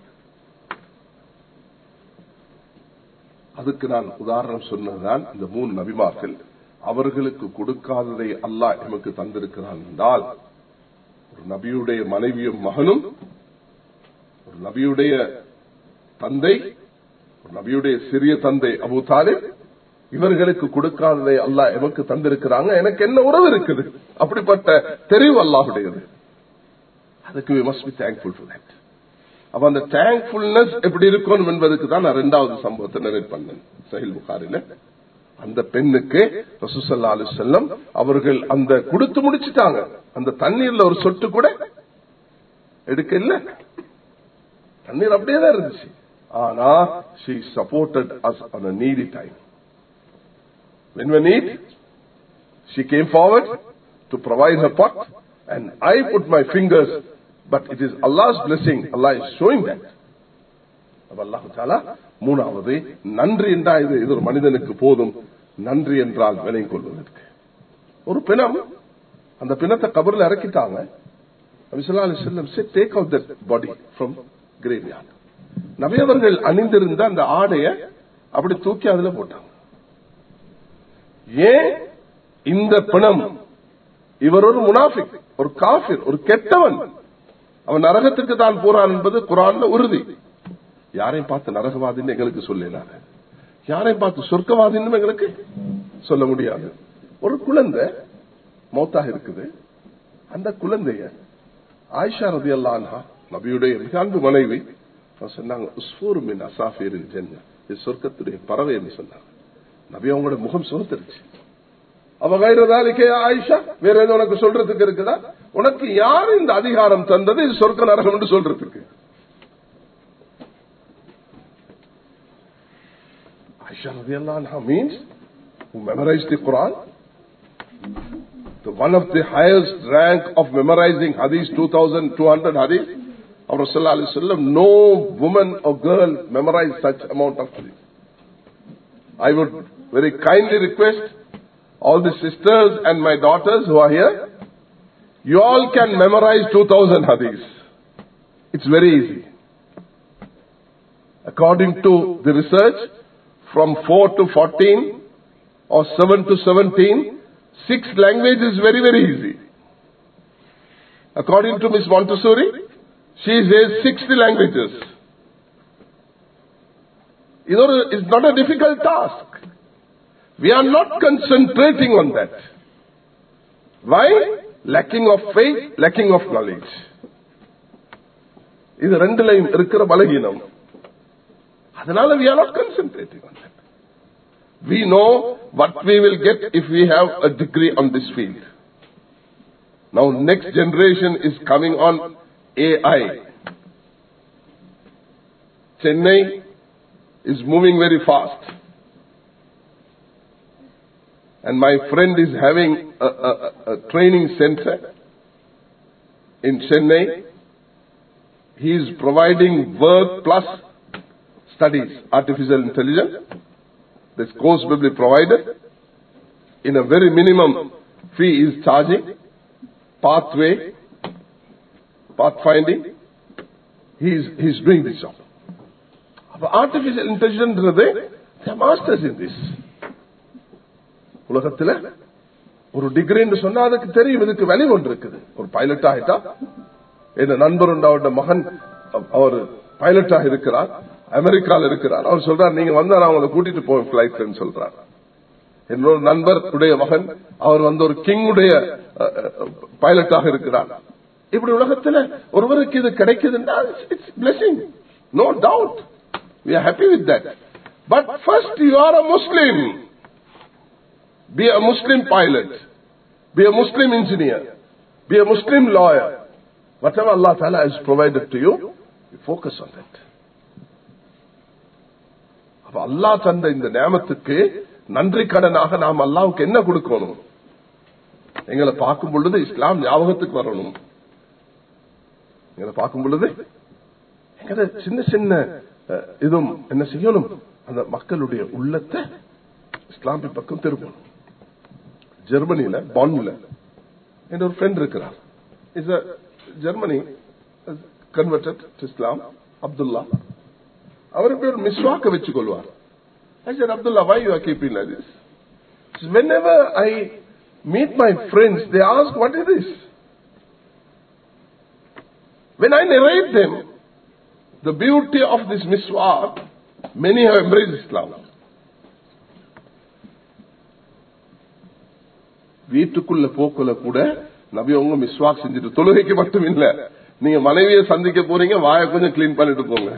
அதுக்கு நான் உதாரணம் சொன்னதுதான் இந்த மூணு நபிமார்கள். அவர்களுக்கு கொடுக்காததை அல்லாஹ் எமக்கு தந்திருக்கிறான் என்றால், ஒரு நபியுடைய மனைவியும் மகனும், ஒரு நபியுடைய தந்தை, ஒரு நபியுடைய சிறிய தந்தை அபூ தாலிப், இவர்களுக்கு கொடுக்காததை அல்லாஹ் எமக்கு தந்திருக்கிறாங்க. எனக்கு என்ன உறவு இருக்குது? அப்படிப்பட்ட தெரிவு அல்லாஹ்வுடையது. அதுக்கு we must be thankful for that. அப்ப அந்த தேங்க்ஃபுல்னஸ் எப்படி இருக்கணும் என்பதுக்கு தான் நான் இரண்டாவது சம்பவத்தை நரேட் பண்ணேன். சஹீஹ் புகாரில அந்த பெண்ணுக்கு ரசூல் ஸல்லல்லாஹு அலைஹி வஸல்லம் அவர்கள் அந்த கொடுத்து முடிச்சிட்டாங்க. அந்த தண்ணீர்ல ஒரு சொட்டு கூட எடுக்க இல்ல, தண்ணீர் அப்படியே தான் இருந்துச்சு. ஆனா she supported us on a needy time. When we need, she came forward to provide her pot, and I put my fingers, but it is Allah's blessing. Allah is showing that. அல்லாஹ் தஆலா மூணாவது நன்றி என்றால் இது இது ஒரு மனிதனுக்கு போதும். நன்றி என்றால் விளங்கிக் கொள்வதற்கு ஒரு பிணம், அந்த பிணத்தை கபர்ல இறக்கிட்டாங்க. நபி ஸல்லல்லாஹு அலைஹி வஸல்லம் said take out that body from graveyard. நபி அவர்கள் அணிந்திருந்த அந்த ஆடையை அப்படி தூக்கி அதுல போட்டாங்க. ஏன்? இந்த பிணம், இவர் ஒரு முனாஃபிக், ஒரு காஃபிர், ஒரு கெட்டவன், அவன் நரகத்துக்கு தான் போறான் என்பது குர்ஆன்ல உறுதி. யாரையும் பார்த்து நரகவாதின்னு எங்களுக்கு சொல்லலாம், யாரையும் பார்த்து சொர்க்கவாதின்னு எங்களுக்கு சொல்ல முடியாது. ஒரு குழந்தை மௌத்தாக இருக்குது. அந்த குழந்தைய ஆயிஷா ரலியல்லாஹு அன்ஹா, நபியுடைய மிக அன்பு மனைவி, சொன்னாங்க உஸ்ஃபூர் மின் அஸாஃபீரில் ஜன்னah, இது சொர்க்கத்துடைய பறவை என்று சொன்னாங்க. நபி அவங்களோட முகம் சுருத்துருச்சு. அவ கைரதாலிக்கே ஆயிஷா, வேற ஏதோ உனக்கு சொல்றதுக்கு இருக்குதா? உனக்கு யார் இந்த அதிகாரம் தந்தது இது சொர்க்க நரகம் என்று சொல்றதுக்கு? Aisha radiallahu anha means who memorized the Quran, the one of the highest rank of memorizing hadith, two thousand two hundred hadith of Rasulullah sallallahu alaihi wasallam. No woman or girl memorized such amount of hadith. I would very kindly request all the sisters and my daughters who are here, you all can memorize two thousand hadiths. It's very easy. According to the research, from four to fourteen or seven to seventeen, six languages is very, very easy. According to Miss Montessori, she says sixty languages. You know, it's not a difficult task. We are not concentrating on that. Why? Lacking of faith, lacking of knowledge. இது ரெண்டுலையும் இருக்கிற பலகீனம். அதனால we are not concentrating on that. We know what we will get if we have a degree on this field. Now next generation is coming on A I. Chennai is moving very fast. And my friend is having a, a, a training center in Chennai. He is providing work plus studies, artificial intelligence. this course will be provided in a very minimum fee is charging, pathway, pathfinding. He is, he is doing this job. Artificial intelligence, they are masters in this. உலகத்தில் ஒரு டிகிரின்னு சொன்னா அதுக்கு தெரியும், இதுக்கு value ஒன்று இருக்குது. ஒரு pilot ஆகிட்டா, என் நண்பர் அவருடைய மகன் அவர் பைலட்டாக இருக்கிறார், அமெரிக்காவில் இருக்கிறார். அவர் சொல்றார், நீங்க வந்தா நான் உங்களை கூட்டிட்டு போவேன் பிளைட்ல சொல்றார். என்னோட நண்பர் உடைய மகன் அவர் வந்து ஒரு கிங் உடைய பைலட்டாக இருக்கிறார். இப்படி உலகத்தில் ஒருவருக்கு இது கிடைக்குதுன்னா it's blessing, no doubt. We are happy with that. But first you are a Muslim. Be a Muslim pilot. Be a Muslim engineer. Be a Muslim lawyer. Whatever Allah Ta'ala has provided to you, you focus on that. அப்ப அல்லாஹ் தந்த இந்த நியமத்துக்கு நன்றி கடனாக நாம் அல்லாஹ்வுக்கு என்ன கொடுக்கணும்? எங்களை பார்க்கும் பொழுது இஸ்லாம் ஞாபகத்துக்கு வரணும். எங்களை பார்க்கும் பொழுது எங்களை சின்ன சின்ன இதுவும் என்ன செய்யணும்? அந்த மக்களுடைய உள்ளத்தை இஸ்லாமிய பக்கம் திரும்பணும். ஜெர்மனியில பான்ல என் ஒரு ஃப்ரெண்ட் இருக்கிறார். Is a Germany converted to Islam, Abdullah. அவருக்கு ஒரு மிஸ்வாக்க வச்சு கொள்வார். I said, Abdullah, why you are keeping like this? Said, whenever I meet my friends, they ask, what is this? When I narrate them the beauty of this miswak, many have embraced Islam. வீட்டுக்குள்ள போக்குல கூட நபி அவங்க மிஸ்வாக் செஞ்சுட்டு, தொழுகைக்கு மட்டும் இல்ல, நீங்க மனைவியை சந்திக்க போறீங்க, வாயை கொஞ்சம் கிளீன் பண்ணிட்டு போங்க.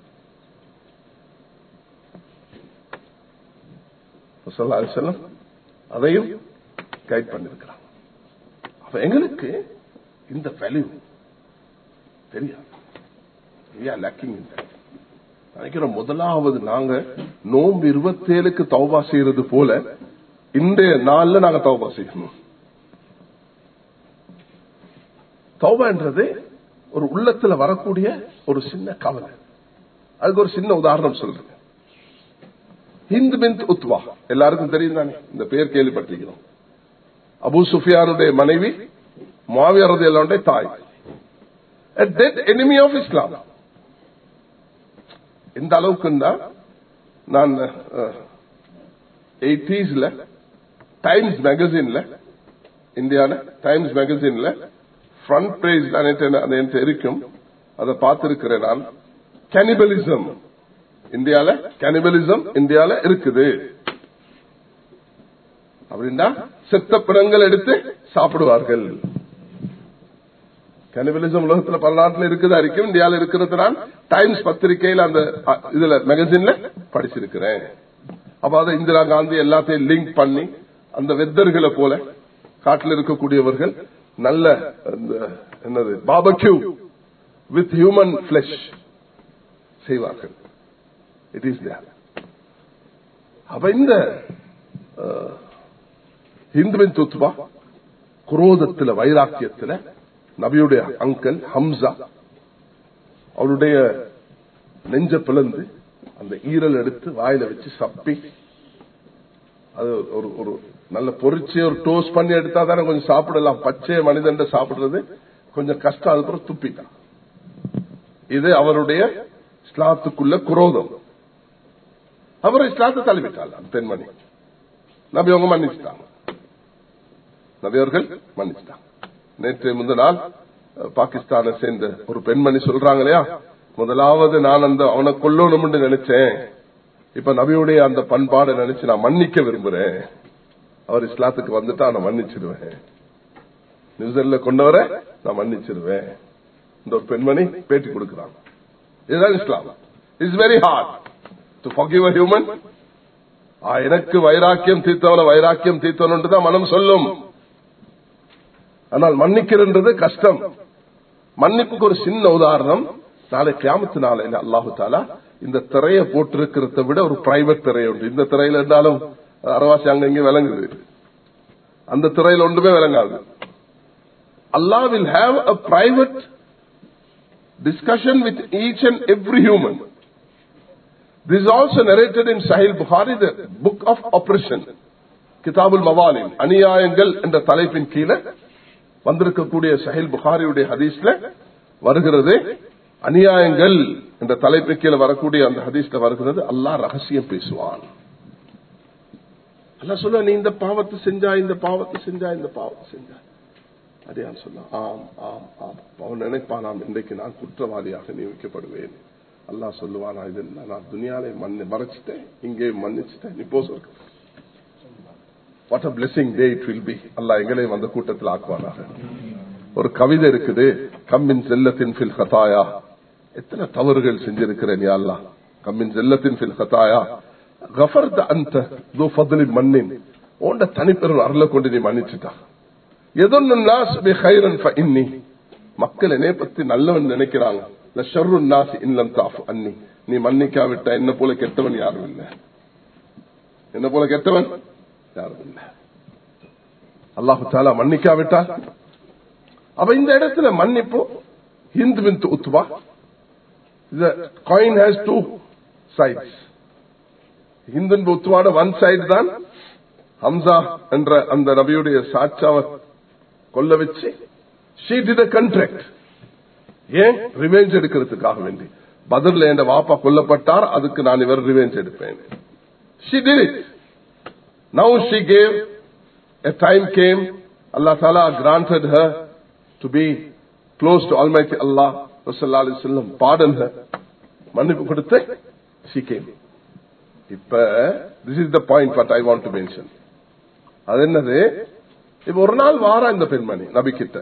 அதையும் கைட் பண்ணிருக்கிறாங்க. அப்ப எங்களுக்கு இந்த வேல்யூ தெரியாது. நினைக்கிறோம் முதலாவது நாங்க நோம்பு இருபத்தி ஏழுக்கு தௌபா செய்யறது போல இன்றைய நாள்ல நாங்க தௌபா செய்யணும். தௌபான்றது ஒரு உள்ளத்துல வரக்கூடிய ஒரு சின்ன கவலை. அதுக்கு ஒரு சின்ன உதாரணம் சொல்றேன். ஹிந்த் பின்த் உத்வா எல்லாருக்கும் தெரியும் தானே, இந்த பேர் கேள்விப்பட்டிருக்கிறோம். அபூ சுஃபியானுடைய மனைவி, முஆவியா ரலியல்லாஹு அன்ஹு தாய், a dead enemy of Islam. இந்த அளவுக்கு நான் எயிட்டிஸ்ல டைம்ஸ் மேகசின்ல, இந்தியால டைம்ஸ் மேகசின்ல ஃப்ரண்ட் பேஜ் இருக்கும், அதை பார்த்திருக்கிறேன் நான். கேனிபலிசம் இந்தியால, கேனிபலிசம் இந்தியால இருக்குது அப்படின்னா செத்த பிணங்கள் எடுத்து சாப்பிடுவார்கள். கேனிபலிசம் உலகத்தில் பல நாட்டில் இருக்குதா இருக்கும், இந்தியாவில் இருக்கிறது நான் டைம்ஸ் பத்திரிகையில் அந்த இதுல மேகசின்ல படிச்சிருக்கிறேன். அப்ப அதை இந்திரா காந்தி எல்லாத்தையும் லிங்க் பண்ணி அந்த வெத்தர்களை போல காட்டில் இருக்கக்கூடியவர்கள் நல்ல என்னது பார்பக்யூ வித் ஹியூமன் பிளஷ் செய்வார்கள். It is there. அப்ப இந்த ஹிந்துவின் துத்வா குரோதத்தில், வைராக்கியத்தில் நபியுடைய அங்கல் ஹம்சா அவருடைய நெஞ்ச பிளந்து அந்த ஈரல் எடுத்து வாயில வச்சு சப்பி, அது ஒரு ஒரு நல்ல பொறிச்சு ஒரு டோஸ்ட் பண்ணி எடுத்தா தானே கொஞ்சம் சாப்பிடலாம். பச்சை மனிதன் சாப்பிடுறது கொஞ்சம் கஷ்டம். அதுக்கப்புறம் துப்பிட்டான். இது அவருடைய இஸ்லாத்துக்குள்ள குரோதம். அவர் இஸ்லாத்தை தள்ளிவிட்டாள் பெண்மணி. நபி அவங்க மன்னிச்சுட்டாங்க. நபி அவர்கள் மன்னிச்சுட்டாங்க. நேற்று முந்த நாள் பாகிஸ்தானை சேர்ந்த ஒரு பெண்மணி சொல்றாங்க இல்லையா, முதலாவது நான் அந்த அவனை கொல்லணும்னு நினைச்சேன், இப்ப நபியுடைய அந்த பண்பாடை நினைச்சு நான் மன்னிக்க விரும்புறேன். அவர் இஸ்லாத்துக்கு வந்துட்டா நான் மன்னிச்சிடுவேன், நியூசிலாந்துல கொண்டவர நான் மன்னிச்சிடுவேன். இந்த ஒரு பெண்மணி பேட்டி கொடுக்கிறாங்க. இதுதான் Islam. It's very hard to forgive a human. எனக்கு வைராக்கியம் தீர்த்தவன வைராக்கியம் தீர்த்தவன் தான் மனம் சொல்லும். ஆனால் மன்னிக்கிறது கஷ்டம். மன்னிப்புக்கு ஒரு சின்ன உதாரணம், நாளை கியாமத்து நாளையில அல்லாஹு தாலா இந்த திரையை போட்டிருக்கிறத விட ஒரு பிரைவேட் திரை உண்டு. இந்த திரையில இருந்தாலும் அரவாசி அங்க இங்க விளங்குது, அந்த திரையில ஒன்றுமே விளங்காது. Allah will have a private discussion with each and every human. This is also narrated in Sahih Bukhari, the book of oppression, Kitabul Mawalim, அநியாயங்கள் என்ற தலைப்பின் கீழே வந்திருக்கக்கூடிய சஹீஹ் புகாரியுடைய ஹதீஸ்ல வருகிறது. அநியாயங்கள் என்ற தலைப்பின் கீழே வரக்கூடிய அந்த ஹதீஸ்ல வருகிறது, அல்லாஹ் ரகசியம் பேசுவான். அல்லாஹ் சொல்ல, நீ இந்த பாவத்தை செஞ்சா, இந்த பாவத்தை செஞ்சா, இந்த பாவத்தை செஞ்சா. அதையான் சொல்ல, ஆம் ஆம் ஆம். அவன் நினைப்பானாம், இன்றைக்கு நான் குற்றவாளியாக நியமிக்கப்படுவேன். அல்லாஹ் சொல்லுவானா, இதெல்லாம் நான் துனியாலே மண்ணை மறைச்சிட்டேன், இங்கே மன்னிச்சுட்டேன், நீ போ சொர்க்கம். What a blessing day it will be. அல்லாஹ் எங்களையும் அந்த கூட்டத்தில் ஆக்குவானாக. ஒரு கவிதை இருக்குது, கம்மின் செல்லத்தின் ஃபில் கதாயா, எத்தனை தவறுகள் செஞ்சிருக்கிறேன் யா அல்லாஹ். கம்மின் செல்லத்தின் ஃபில் கதாயா கஃபர்த அன்த து ஃபضل மன்னின், ஓண்ட தனிப்பெரும் அருளை கொண்டு நீ மன்னிச்சுட்டா. எதுன்னு நாஸ் பி கைரன் ஃபஇன்னி, மக்கள் என்னை பத்தி நல்லவன் நினைக்கிறாங்க. லஷர்ரு நாஸ் இன் லம் தஃப் அன்னி, நீ மன்னிக்காவிட்டா என்ன போல கெட்டவன் யாரும் இல்லை, என்ன போல கெட்டவன் யாரும் இல்லை. அல்லாஹு தஆலா மன்னிக்காவிட்டால், அப்ப இந்த இடத்துல மன்னிப்பு Hind bint Utbah, the coin has two sides. ஹிந்த் பின்த் உத்பாட ஒன் சைடு தான் ஹம்சா என்ற அந்த நபியுடைய சாட்சாவை கொல்ல வச்சு she did a contract. ஏன்? ரிவெஞ்ச் எடுக்கிறதுக்காக வேண்டி. பத்ர்ல என்ற வாப்பா கொல்லப்பட்டார், அதுக்கு நான் இவர் ரிவெஞ்ச் எடுப்பேன். she did it. Now she gave, a time came, Allah Ta'ala granted her to be close to Almighty Allah, Rasulullah sallallahu alaihi wasallam pardon her, மன்னிப்பு கொடுத்து she came. இப்ப this is the point what I want to mention. அது என்னது, இப்ப ஒரு நாள் வாரா இந்த பெண்மணி நபி கிட்ட,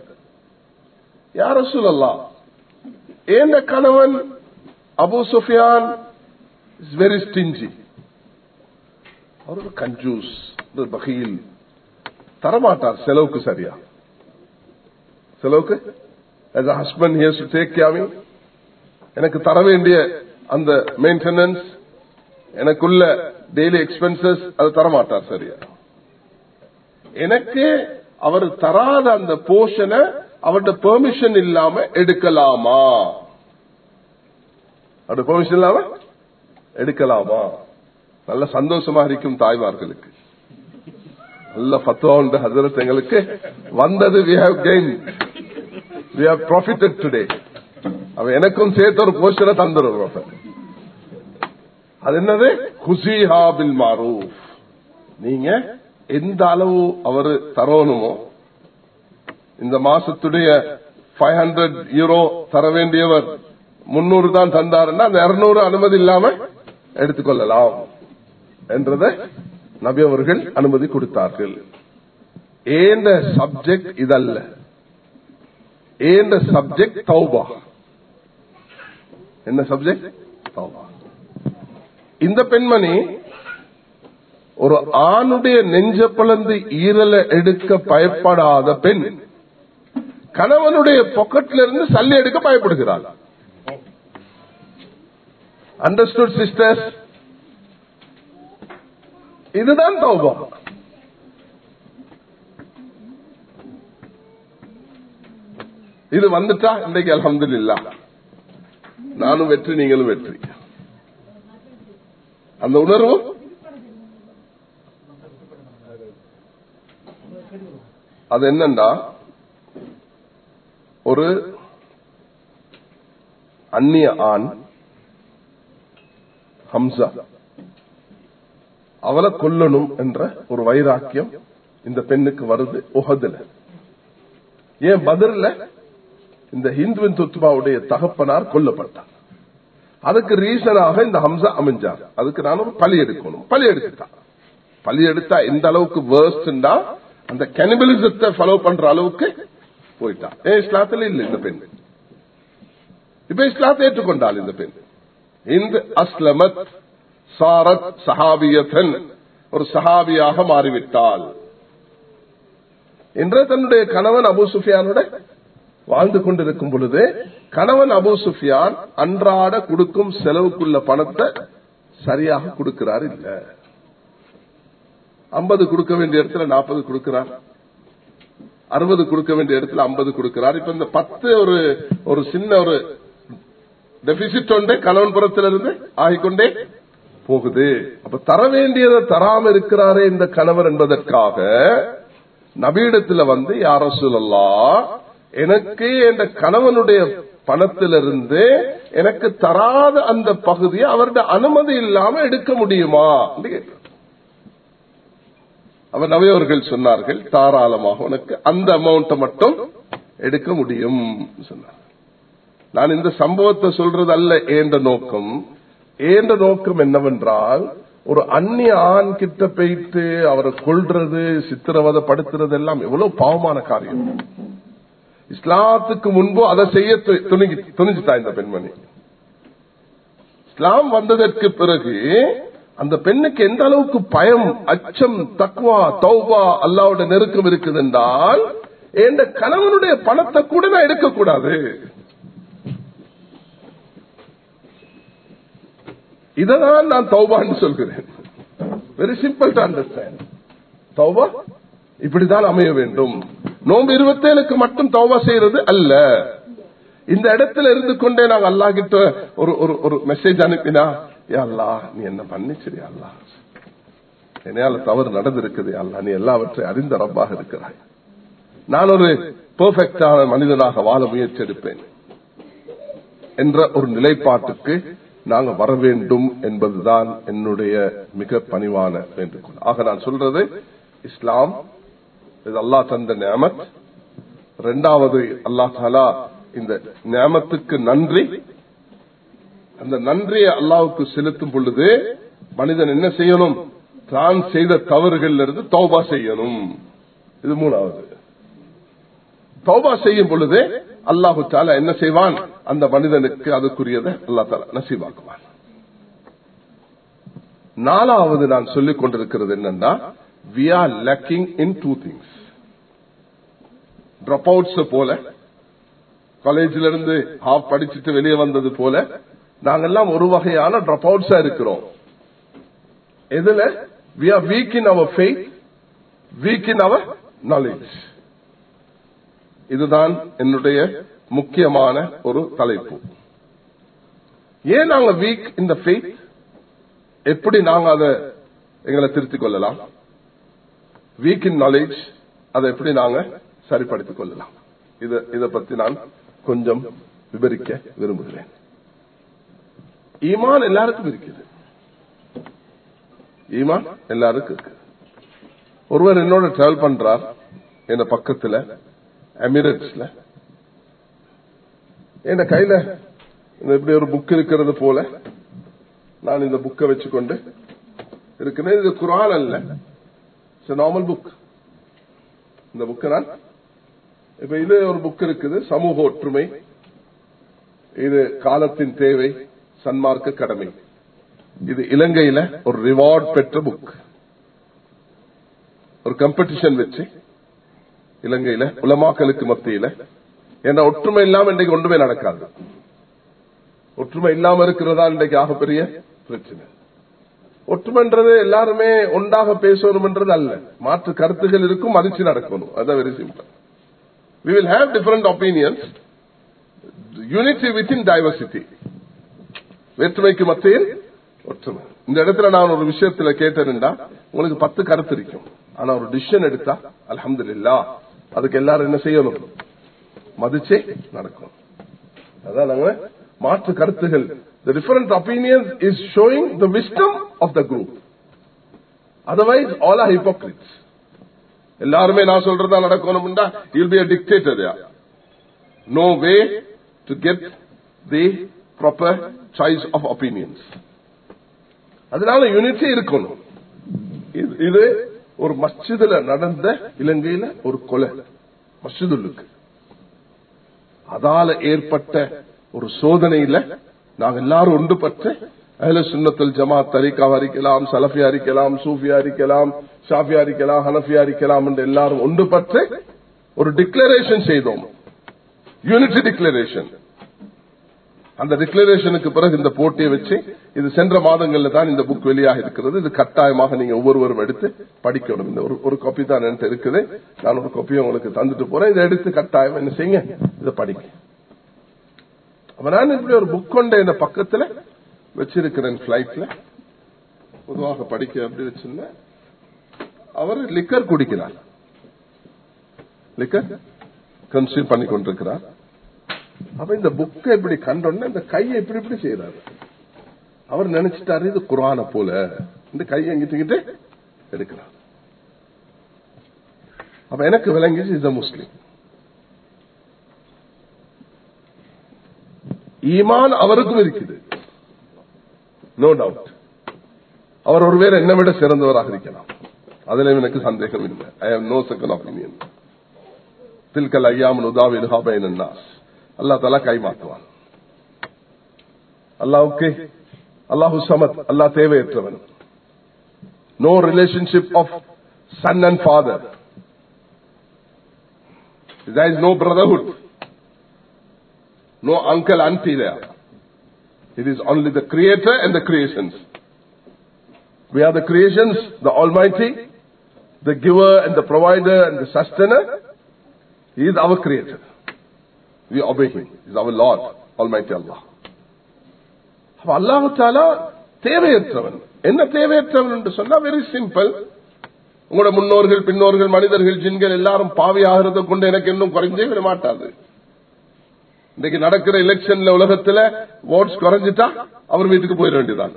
யா ரசூலல்லாஹ், ஏன் கணவன் Abu Sufyan is very stingy, அவர் கஞ்சூஸ், பகீல், தரமாட்டார் செலவுக்கு சரியா. செலவுக்கு as a husband he has to take care of me, எனக்கு தர வேண்டிய அந்த மெயின்டெனன்ஸ், எனக்குள்ள டெய்லி எக்ஸ்பென்சஸ் அது தரமாட்டார் சரியா. எனக்கு அவர் தராத அந்த போஷனை அவருடைய பெர்மிஷன் இல்லாம எடுக்கலாமா? அவருடைய பெர்மிஷன் இல்லாம எடுக்கலாமா? நல்ல சந்தோஷமா இருக்கும் தாய்மார்களுக்கு. நல்ல ஃபத்வா உண்டு ஹஜ்ரத், எங்களுக்கு வந்தது we have gained, we have profited today. அவன் எனக்கும் சேர்த்து ஒரு போஷனை தந்துடுறோம். அது என்னது? குஸீஹா பில் மாரூஃப். நீங்க எந்த அளவு அவரு தரணுமோ, இந்த மாசத்துடைய ஃபைவ் ஹண்ட்ரட் யூரோ தர வேண்டியவர் முன்னூறு தான் தந்தாருன்னா அந்த இருநூறு அனுமதி இல்லாம எடுத்துக்கொள்ளலாம் என்றத நபி அவர்கள் அனுமதி கொடுத்தார்கள். ஏந்த சப்ஜெக்ட் இதல்ல, ஏந்த சப்ஜெக்ட் தௌபா. என்ன சப்ஜெக்ட்? தௌபா. இந்த பெண்மணி ஒரு ஆணுடைய நெஞ்ச பிளந்து ஈரலை எடுக்க பயப்படாத பெண், கணவனுடைய பாக்கெட்ல இருந்து சல்லி எடுக்க பயப்படுகிறாள். Understood sisters? இதுதான் தௌபா. இது வந்துட்டா இன்றைக்கு அல்ஹம்துலில்லாஹ், நானும் வெற்றி, நீங்களும் வெற்றி. அந்த உணர்வு அது என்னண்டா, ஒரு அந்நிய ஆண் ஹம்சா, அவளை கொல்லணும் என்ற ஒரு வைராக்கியம் இந்த பெண்ணுக்கு வருது உஹதுல. ஏன் பத்ர்ல இந்த ஹிந்த் பின்த் உத்பாவுடைய தகப்பனார் கொல்லப்பட்டார். அதுக்கு ரீசனாக இந்த ஹம்சா அமைஞ்சார். அதுக்கு நானும் பலி எடுக்கணும். பலி எடுத்துட்டான். பலி எடுத்தா எந்த அளவுக்கு வேர்ஸ்ட்னா, அந்த கனிபலிசத்தை ஃபாலோ பண்ற அளவுக்கு போயிட்டான். ஏன் இஸ்லாத்துல இல்ல இந்த பெண். இப்ப இஸ்லாத்தை ஏற்றுக்கொண்டாள் இந்த பெண். இந்த அஸ்லமத் சாரத் சஹாபியத்தன், ஒரு சஹாபியாக மாறிவிட்டாள். இன்று தன்னுடைய கணவன் அபூ சுஃபியானோட வாழ்ந்து கொண்டிருக்கும் பொழுது, கணவன் அபூ சுஃபியான் அன்றாட கொடுக்கும் செலவுக்குள்ள பணத்தை சரியாக கொடுக்கிறார் இல்ல. ஐம்பது கொடுக்க வேண்டிய இடத்துல நாற்பது கொடுக்கிறார், அறுபது கொடுக்க வேண்டிய இடத்துல ஐம்பது கொடுக்கிறார். இப்ப இந்த பத்து ஒரு ஒரு சின்ன ஒரு டெபிசிட் ஒன்றே கணவன் புறத்திலிருந்து ஆகிக்கொண்டே போகுது. அப்ப தர வேண்டியதை தராம இருக்கிறாரே இந்த கணவர் என்பதற்காக நபியிடத்துல வந்து யா ரசூலல்லாஹ், எனக்கு என்ற கணவனுடைய பணத்திலிருந்து எனக்கு தராத அந்த பகுதியை அவருடைய அனுமதி இல்லாம எடுக்க முடியுமா? அவர் நபி அவர்கள் சொன்னார்கள், தாராளமாக உனக்கு அந்த அமௌண்ட் மட்டும் எடுக்க முடியும் சொன்னார். நான் இந்த சம்பவத்தை சொல்றது அல்ல ஏன்ற நோக்கம். ஏன்ற நோக்கம் என்னவென்றால், ஒரு அந்நிய ஆண் கிட்ட போயிட்டு அவரை கொல்றது, சித்திரவதைப்படுத்துறது எல்லாம் எவ்வளவு பாவமான காரியம். இஸ்லாத்துக்கு முன்பு அதை செய்ய துணிஞ்சிட்டா இந்த பெண்மணி. இஸ்லாம் வந்ததற்கு பிறகு அந்த பெண்ணுக்கு எந்த அளவுக்கு பயம், அச்சம், தக்வா, தௌபா, அல்லாஹ்வுடைய நெருக்கம் இருக்குது என்றால், என் கணவனுடைய பணத்தை கூட நான் எடுக்கக்கூடாது. இதான் நான் தௌபான்னு சொல்கிறேன். Very simple to understand. தௌபா இப்படிதான் அமைய வேண்டும். நோம்பு இருபத்தேழுக்கு மட்டும் தௌபா செய்யறது அல்ல. இந்த இடத்துல இருந்து கொண்டே நாங்க அல்லாஹ் கிட்ட ஒரு ஒரு மெசேஜ் அனுப்பினா, யா அல்லாஹ் நீ என்ன மன்னிச்சிரு, யா அல்லாஹ் என்னால தவறு நடந்திருக்குது, யா அல்லாஹ் நீ எல்லாவற்றையும் அறிந்த ரப்பாக இருக்கிறாய், நான் ஒரு பெர்ஃபெக்டான மனிதனாக வாழ முயற்சி எடுப்பேன் என்ற ஒரு நிலைப்பாட்டுக்கு நாங்க வர வேண்டும் என்பதுதான் என்னுடைய மிக பணிவான வேண்டுகோள். ஆக நான் சொல்றது, இஸ்லாம் இது அல்லாஹ் தந்த நிஅமத். இரண்டாவது, அல்லாஹ் தஆலா இந்த நிஅமத்துக்கு நன்றி, அந்த நன்றியை அல்லாஹ்வுக்கு செலுத்தும் பொழுது மனிதன் என்ன செய்யணும்? தான் செய்த தவறுகள் இருந்து தௌபா செய்யணும். இது மூணாவது. தௌபா செய்யும் பொழுது அல்லாஹு தஆலா என்ன செய்வான்? அந்த மனிதனுக்கு அதுக்குரியதை அல்லாஹ் தஆலா நசீபாக்குவான். நாலாவது நான் சொல்லிக் கொண்டிருக்கிறது என்னன்னா, we are lacking in two things. dropouts போல, காலேஜில இருந்து ஹாஃப் படிச்சுட்டு வெளியே வந்தது போல நாங்கெல்லாம் ஒரு வகையான dropouts இருக்கிறோம். எதுல? we are weak in our faith, weak in our knowledge. இதுதான் என்னுடைய முக்கியமான ஒரு தலைப்பு. ஏன் நாங்க வீக் இந்த ஃபெய்த்? எப்படி நாங்க அதை எங்களை திருத்திக் கொள்ளலாம்? வீக் இன் நாலேஜ் அதை எப்படி நாங்க சரிப்படுத்திக் கொள்ளலாம்? இதை பத்தி நான் கொஞ்சம் விவரிக்க விரும்புகிறேன். ஈமான் எல்லாருக்கும் இருக்குது. ஈமான் எல்லாருக்கும் இருக்கு. ஒருவர் என்னோட டிராவல் பண்றார், என்ன பக்கத்துல எமிரேட்ஸ்ல. என் கையில இப்படி ஒரு புக் இருக்கிறது போல நான் இந்த புக்கை வச்சுக்கொண்டு இருக்கிறேன். இது குர்ஆன் அல்ல, நார்மல் புக். இந்த புக் நான் இப்ப இது ஒரு புக் இருக்குது, சமூக ஒற்றுமை, இது காலத்தின் தேவை, சன்மார்க்க கடமை. இது இலங்கையில ஒரு ரிவார்ட் பெற்ற புக். ஒரு காம்படிஷன் வச்சு இலங்கையில உலமாக்களுக்கு மத்தியில, ஏன்னா ஒற்றுமை இல்லாம இன்றைக்கு ஒன்றுமே நடக்காது. ஒற்றுமை இல்லாம இருக்கிறதா இன்றைக்கு ஆகப்பெரிய பிரச்சனை. ஒற்றுமைன்றது எல்லாருமே ஒன்றாக பேசணும் என்றது அல்ல, மாற்று கருத்துகள் இருக்கும், மதிச்சு நடக்கணும். அதான் very simple. we will have different opinions, unity within diversity. வேற்றுமைக்கு மத்தியில் ஒற்றுமை. இந்த இடத்துல நான் ஒரு விஷயத்துல கேட்டேன்டா, உங்களுக்கு பத்து கருத்து இருக்கும், ஆனா ஒரு டிசிஷன் எடுத்தா அல்ஹம்துலில்லாஹ் அதுக்கு எல்லாரும் என்ன செய்யணும்? மதிச்சே நடக்கும். அதான் நாங்க மாற்று கருத்துகள், the different opinions is showing the wisdom of the group. Otherwise all are hypocrites. எல்லாருமே நான் சொல்றதா நடக்கணும்டா, you'll be a dictator there. No way to get the proper choice of opinions. அதனால யூனிட்டி இருக்கணும். இது ஒரு மஸ்ஜிதுல நடந்த இலங்கையில ஒரு கொலை, மஸ்ஜிதுல்லுக்கு. அதால ஏற்பட்ட ஒரு சோதனையில நாங்க எல்லாரும் ஒன்றுபட்டு, அஹ்லே சுன்னத்துல் ஜமாத் தரீகாவா இருக்கலாம், சலஃபியா இருக்கலாம், சூஃபியா இருக்கலாம், ஷாஃபியா இருக்கலாம், ஹனஃபியா இருக்கலாம் என்று எல்லாரும் ஒன்றுபட்டு ஒரு டிக்ளரேஷன் செய்தோம், யூனிட்டி டிக்ளரேஷன். அந்த டிக்ளரேஷனுக்கு பிறகு இந்த போட்டியை வச்சு, இது சென்ற மாதங்கள்ல தான் இந்த புக் வெளியாக இருக்கிறது. இது கட்டாயமாக நீங்க ஒவ்வொருவரும் எடுத்து படிக்கணும். இந்த ஒரு காப்பி தான் என்கிட்ட இருக்குது, நான் ஒரு காப்பியை உங்களுக்கு தந்துட்டு போறேன். இதை எடுத்து கட்டாயம் என்ன செய்யுங்க, இதை படிக்க. அப்ப நான் இப்படி ஒரு புக் கொண்ட இந்த பக்கத்துல வச்சிருக்கிறேன் பிளைட்ல. பொதுவாக படிக்க அப்படி வச்சிருந்த அவர் லிக்கர் குடிக்கிறார், லிக்கர் கன்சியூம் பண்ணி கொண்டிருக்கிறார். அப்ப இந்த புக்கை இப்படி கண்டோன்னு இந்த கையை இப்படி இப்படி செய்யறாரு. அவர் நினைச்சிட்டாரு இது குர்ஆன போல, இந்த கையை எங்கிட்டு எடுக்கிறார். அப்ப எனக்கு விளங்கிச்சு இஸ் முஸ்லிம். ஈமான் அவருக்கும் இருக்குது, நோ டவுட். அவர் ஒருவேளை என்னை விட சிறந்தவராக இருக்கலாம், அதுல எனக்கு சந்தேகம் இல்லை. I have no second opinion. தில்கல் ஐயாம் நுதாவிலுஹா பைனன் நாஸ். அல்லாஹ் தஆலா கை மாற்றுவான். அல்லாஹ்வுக்கு அல்லாஹு சமத், அல்லாஹ் தேவையற்றவன். No relationship of son and father. There is no brotherhood, no uncle auntie there. It is only the creator and the creations. We are the creations, the Almighty, the giver and the provider and the sustainer. He is our creator. We obey him. He is our Lord, Almighty Allah. Allah தஆலா தேவையற்றவன். என்ன தேவையற்றவன் என்று சொன்னா very simple. உங்களோட முன்னோர்கள் பின்னோர்கள் மனிதர்கள் ஜின்கள் எல்லாரும் பாவி ஆகிறத கொண்டு எனக்கு இன்னும் குறைஞ்சே விட மாட்டாது. இன்னைக்கு நடக்கிற எலெக்ஷன்ல உலகத்துல ஓட்ஸ் குறைஞ்சிட்டா அவர் வீட்டுக்கு போயிட வேண்டியதான்.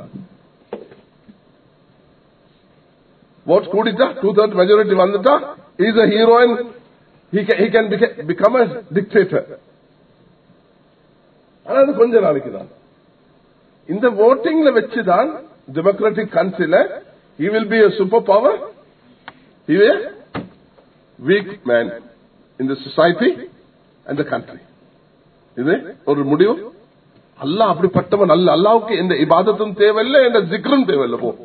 ஓட்ஸ் கூடிட்டா டூ தேர்ட் மெஜாரிட்டி வந்துட்டா is a hero and he can, he can become a dictator. ஆனா அது கொஞ்ச நாளைக்கு தான். இந்த ஓட்டிங்ல வச்சுதான் டெமோக்ராட்டிக் கண்ட்ரில he will be a super power, he will be a weak man in the society and the country. இது ஒரு முடிவு. அல்லாஹ் அப்படிப்பட்டவன் அல்ல. அல்லாஹ்வுக்கு எந்த இபாதத்தும் தேவையில்லை, எந்த ஜிக்ரும் தேவையில்லை. போ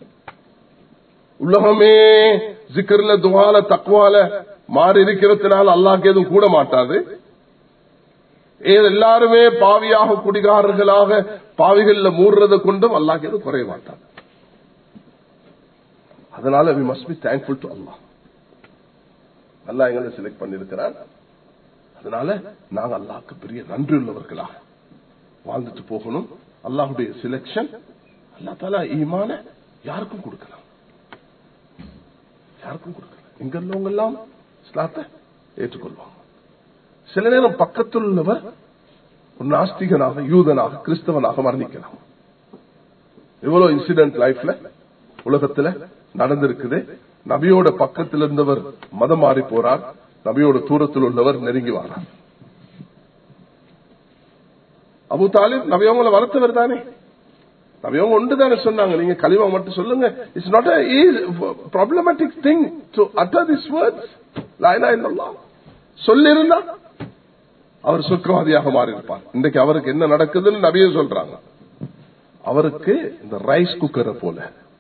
உலகமே ஜிக்ர்ல துஆல தக்வால மாறி இருக்கிறதுனால அல்லாஹ்க்கு எதுவும் கூட மாட்டாது. எல்லாருமே பாவியாக குடிகாரர்களாக பாவிகள்ல மூடுறதை கொண்டும் அல்லாஹ்க்கு எதுவும் குறைய மாட்டாது. அதனால we must be thankful to Allah. அல்லாஹ் எங்களை செலக்ட் பண்ணியிருக்கிறார். அதனால நாங்க அல்லாஹ்க்கு பெரிய நன்றி உள்ளவர்களாக வாழ்ந்துட்டு போகணும். அல்லாஹ்வுடைய செலக்ஷன் அல்லாஹ் தஆலா ஈமான யாருக்கும் கொடுக்கலாம், யாருக்கும் கொடுக்கலாம். இங்க உள்ளவங்க எல்லாம் இஸ்லாத்தை ஏற்றுக்கொள்வாங்க. சில நேரம் பக்கத்தில் உள்ளவர் ஒரு நாஸ்திகனாக யூதனாக கிறிஸ்தவனாக மரணிக்கலாம். எவ்வளவு இன்சிடென்ட் லைஃப்ல உலகத்துல நடந்திருக்குது. நபியோட பக்கத்தில் இருந்தவர் மதம் மாறி போறார், நபியோட தூரத்தில் உள்ளவர் நெருங்கி வாரார். அபூ தாலிப் நபியவங்களை வளர்த்தவர் தானே, நபியவங்க ஒன்று தானே சொன்னாங்க, நீங்க கலிமா மட்டும் சொல்லுங்க. It's not a problematic thing to utter these words, லா இலாஹா இல்லல்லாஹ் சொல்லிருந்தா அவர் சொர்க்கவாதியாக மாறி இருப்பார். இன்றைக்கு அவருக்கு என்ன நடக்குதுன்னு நபியே சொல்றாங்க. அவருக்கு இந்த ரைஸ் குக்கரை போல,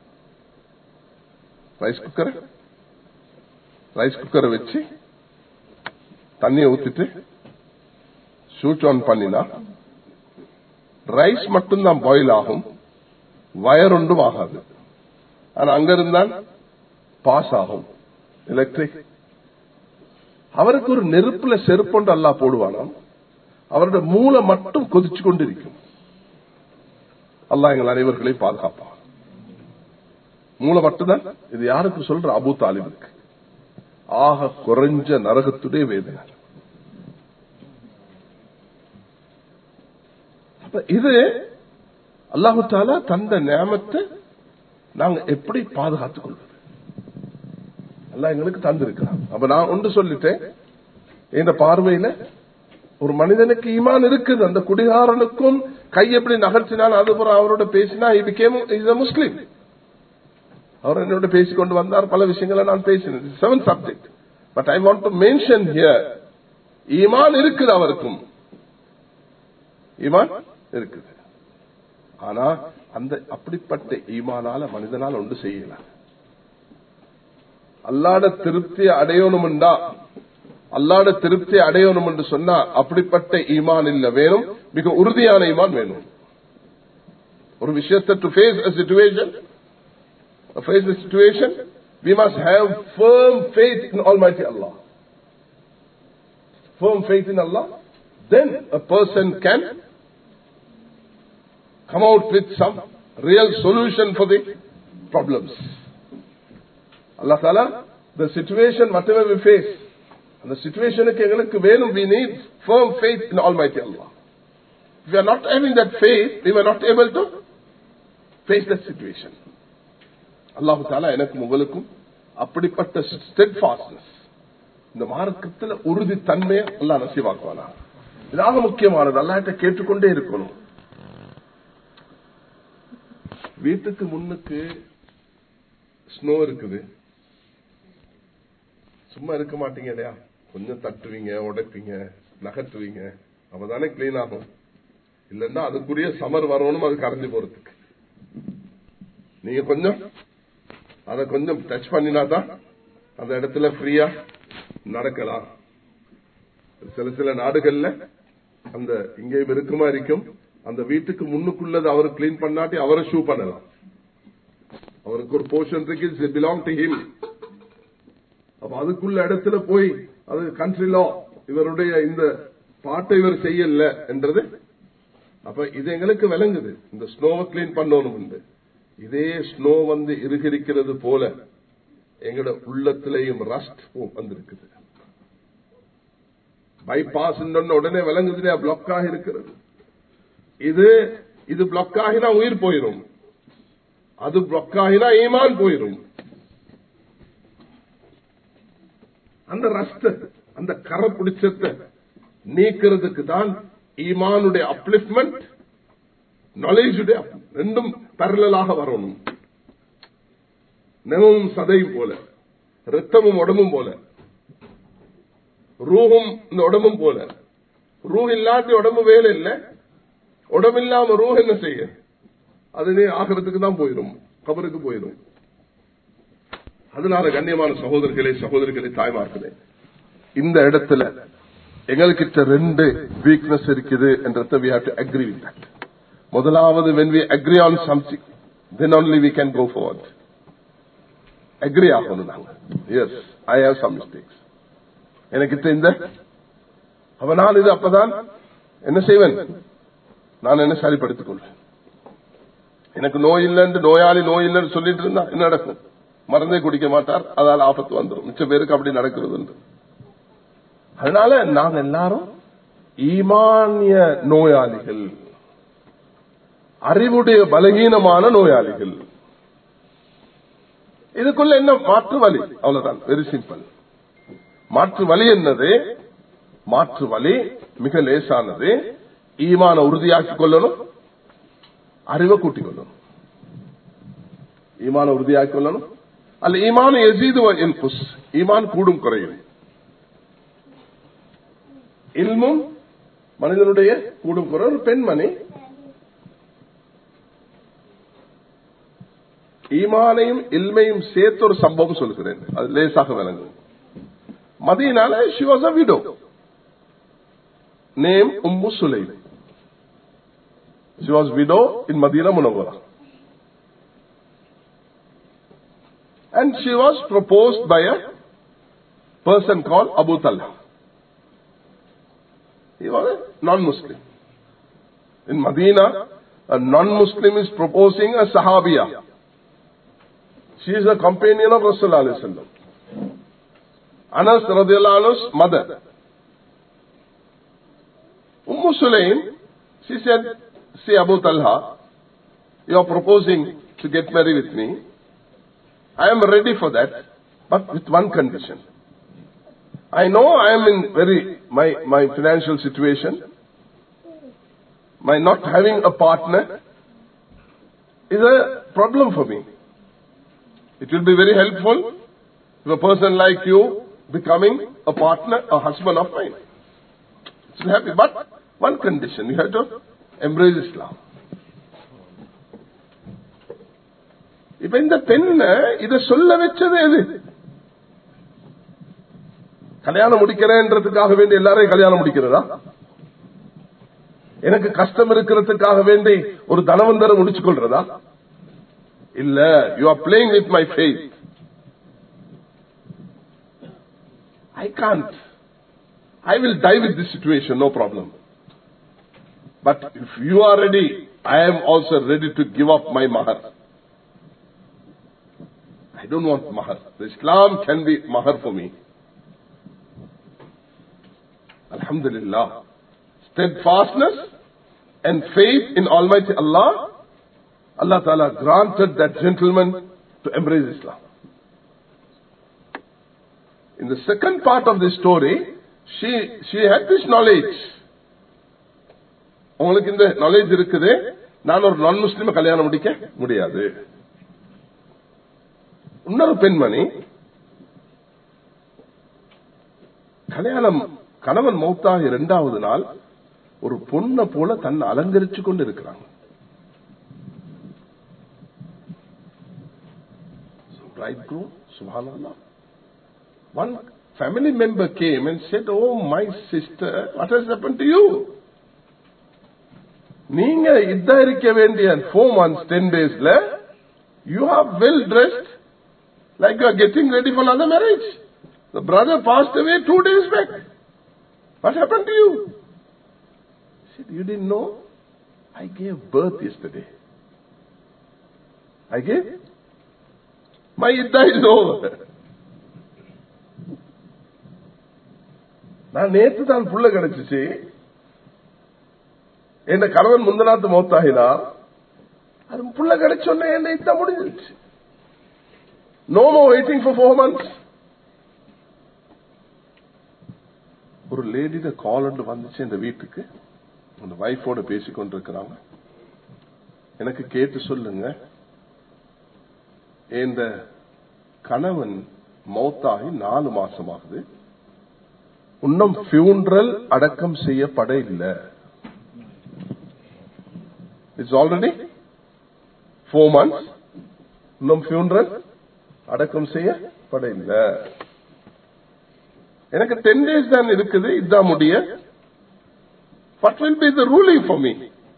ரைஸ் குக்கர் ரைஸ் குக்கரை வச்சு தண்ணியை ஊத்திட்டு ஸ்விட்ச் ஆன் பண்ணினா ரைஸ் மட்டும்தான் பாயில் ஆகும், வயர் ஒன்றும் ஆகாது. ஆனா அங்க இருந்தால் பாஸ் ஆகும் எலக்ட்ரிக். அவருக்கு ஒரு நெருப்புல செருப்பொண்டு அல்லாஹ் போடுவானாம், அவருடைய மூளை மட்டும் கொதிச்சு கொண்டிருக்கும். அல்லாஹ் எங்கள் அனைவர்களை பாதுகாப்பான். மூளை மட்டும்தான். இது யாருக்கு சொல்ற? அபூ தாலிபுக்கு. ஆக குறைஞ்ச நரகத்துடைய வேதனை. இது அல்லாஹு தஆலா தந்த நியமத்தை நாங்க எப்படி பாதுகாத்துக் கொள்வது? அல்லாஹ் எங்களுக்கு தந்திருக்கிறான். அப்ப நான் ஒன்று சொல்லிட்டேன், இந்த பார்வையில ஒரு மனிதனுக்கு ஈமான் இருக்குது. அந்த குடிகாரனுக்கும் கை எப்படி நகர்த்தினால் அதுபுறம் அவரோட பேசினா முஸ்லிம். அவர் என்னோட பேசிக்கொண்டு வந்தார், பல விஷயங்களை நான் பேசினேன். Seven subject. But I want to mention here, ஈமான் இருக்குது, அவருக்கும் ஈமான் இருக்குது. ஆனா அந்த அப்படிப்பட்ட ஈமானால மனிதனால் ஒன்று செய்யலாம். அல்லாட திருப்தி அடையணும்டா, அல்லாட திருப்தி அடையணும் என்று சொன்னா அப்படிப்பட்ட ஈமான் இல்ல, வேணும் மிக உறுதியான ஈமான் வேணும். ஒரு விஷயத்தை to face a situation, to face the situation, we must have firm faith in Almighty Allah. Firm faith in Allah, then a person can come out with some real solution for the problems. Allah Ta'ala, the situation, whatever we face, and the situation we need firm faith in Almighty Allah. If we are not having that faith, we were not able to face that situation. Allah Ta'ala எனக்கும் உங்களுக்கும் அப்படிப்பட்ட steadfastness, இந்த மார்க்கத்தில் உறுதி தன்மையை அல்லாஹ் நசீபாக்குவானா. இதாக முக்கியமானது. அல்லாஹ்ட்ட கேட்டுக்கொண்டே இருக்கணும். வீட்டுக்கு முன்னுக்கு ஸ்னோ இருக்குது, சும்மா இருக்க மாட்டீங்க இல்லையா? கொஞ்சம் தட்டுவீங்க, உடைப்பீங்க, நகட்டுவீங்க, அப்பதானே கிளீன் ஆகும். இல்லன்னா அதுக்குரிய சமர் வரணும், அது கரைஞ்சு போறதுக்கு. நீங்க கொஞ்சம் அதை கொஞ்சம் டச் பண்ணினாதான் அந்த இடத்துல ஃப்ரீயா நடக்கலாம். சில சில நாடுகள்ல அந்த இங்கேயும் இருக்குமா இருக்கும், அந்த வீட்டுக்கு முன்னுக்குள்ளது அவர் கிளீன் பண்ணாட்டி அவரை ஷூ பண்ணலாம். அவருக்கு ஒரு போர்ஷன் இருக்கு, பிலாங் டு ஹிம். அப்ப அதுக்குள்ள இடத்துல போய் அது கண்ட்ரி லா, இவருடைய இந்த பாட்டை இவர் செய்யல என்றது. அப்ப இது எங்களுக்கு விளங்குது. இந்த ஸ்னோவை கிளீன் பண்ணணும். இதே ஸ்னோ வந்து இருகிறது போல எங்கட உள்ளத்திலேயும் ரஸ்ட் வந்திருக்குது. பைபாஸ் உடனே விளங்குது, பிளாக் ஆகி இருக்கிறது. இது இது பிளாக் ஆகினா உயிர் போயிரும், அது பிளாக் ஆகினா ஈமான் போயிரும். அந்த ரஸ்ட், அந்த கரை பிடிச்சத்தை நீக்கிறதுக்கு தான் ஈமானுடைய அப்லிப்மெண்ட், நாலேஜுடைய ரெண்டும் பரலாக வரணும். நெவும் சதையும் போல, ரத்தமும் உடம்பும் போல, ரூஹும் இந்த உடம்பும் போல. ரூஹ் இல்லாட்டி உடம்பு வேலை இல்லை, உடம்பு இல்லாம ரூஹ் என்ன செய்ய? அதுவே ஆகிறதுக்கு தான் போயிடும், கபருக்கு போயிடும். அதனால கண்ணியமான சகோதரர்களே, சகோதரிகளே, தாய்மார்களே, இந்த இடத்துல எங்கள்கிட்ட ரெண்டு வீக்னஸ் இருக்குது என்றதை we have to agree with that. முதலாவது, when we agree on something, then only we can go forward. agree ஆகணும் நாங்க. yes, I have some mistakes. எனக்கிட்ட இந்த அவனால் இது, அப்பதான் என்ன செய்வேன், நான் என்ன சரிப்படுத்திக் கொள்வேன். எனக்கு நோய் இல்லைன்னு நோயாளி நோய் இல்லைன்னு சொல்லிட்டு இருந்தா என்ன நடக்கும்? மருந்தே குடிக்க மாட்டார், அதால் ஆபத்து வந்துடும். மிச்ச பேருக்கு அப்படி நடக்கிறது. அதனால நாங்க எல்லாரும் ஈமானிய நோயாளிகள், அறிவுடைய பலகீனமான நோயாளிகள். இதுக்குள்ள என்ன மாற்று வழி? அவ்வளவுதான், வெரி சிம்பிள். மாற்று வழி என்னது? மாற்று வழி மிக லேசானது. ஈமான உறுதியாக்கிக் கொள்ளணும், அறிவை கூட்டிக் கொள்ளணும். ஈமான உறுதியாக்கிக் கொள்ளணும். அல்ல ஈமான் யஸீது வ யன்குஸ், ஈமான் கூடும் குறையும். இல்மும் மனிதனுடைய கூடும் குறை. ஒரு பெண்மணி ஈமானையும் இல்மையும் சேர்த்து ஒரு சம்பவம் சொல்கிறேன், அது லேசாக விளங்கும். மதீனால she was a widow named Ummu Sulaym. She was widow in Madina Munawwara, and she was proposed by a person called Abu Talha. He was a non-Muslim. In Madina, a non-Muslim is proposing a Sahabiya. She is a companion of Rasulullah sallallahu alaihi wasallam. Anas radhiyallahu anhu's mother. Ummu Sulaym, she said, "See Abu Talha, you are proposing to get married with me. I am ready for that, but with one condition. I know I am in very, my, my financial situation, my not having a partner is a problem for me. It will be very helpful if a person like you becoming a partner, a husband of mine. It's happy, but one condition, you have to embrace Islam." இப்ப இந்த பெண்ண இத சொல்ல வச்சது எது? கல்யாணம் முடிக்கிறேன்றதுக்காக வேண்டி எல்லாரையும் கல்யாணம் முடிக்கிறதா? எனக்கு கஷ்டம் இருக்கிறதுக்காக வேண்டி ஒரு தனவந்தரை முடிச்சு கொள்றதா? இல்ல. You are playing with my faith. I can't. I will die with this situation, no problem. But if you are ready, I am also ready to give up my mahar. I don't want mahar. The Islam can be mahar for me. Alhamdulillah. Steadfastness and faith in Almighty Allah, Allah Ta'ala granted that gentleman to embrace Islam. In the second part of this story, she, she had this knowledge. உங்களுக்கு இந்த knowledge இருக்குது, நான் ஒரு நான் முஸ்லிம் கல்யாணம் முடிக்க முடியாது. இன்னொரு பெண்மணி கல்யாணம் கணவன் மௌத்தாகி இரண்டாவது நாள் ஒரு பொண்ணை போல தன்னை அலங்கரிச்சு கொண்டு இருக்கிறாங்க. Bridegroom, subhanallah. One family member came and said, "Oh, my sister, what has happened to you? நீங்க இதா இருக்க வேண்டிய four months, ten days la, you are well dressed, like you are getting ready for another marriage. The brother passed away two days back. What happened to you?" He said, "You didn't know? I gave birth yesterday. I gave? My idda is over." நான் நேற்று தான் புள்ள கிடைச்சிச்சு, என் கணவன் முந்தநாத்து மௌத்தாகினார், அது புள்ள கிடைச்சோன்னே என்ன இதா முடிஞ்சிருச்சு. No more waiting for four months. ஒரு லேடிட கால் ஒன்று வந்துச்சு இந்த வீட்டுக்கு, அந்த வைஃபோட பேசிக்கொண்டிருக்கிறாங்க. எனக்கு கேட்டு சொல்லுங்க, இந்த கணவன் மௌத்தாகி நாலு மாசம் ஆகுது, இன்னும் ஃபியூனரல் அடக்கம் செய்யப்பட இல்லை. இட்ஸ் ஆல்ரெடி ஃபோர் மந்த்ஸ், இன்னும் ஃபியூனரல் அடக்கம் செய்யப்பட இல்லை. எனக்கு டென் டேஸ் தான் இருக்குது, இதுதான் முடிய. What will be the ruling for me?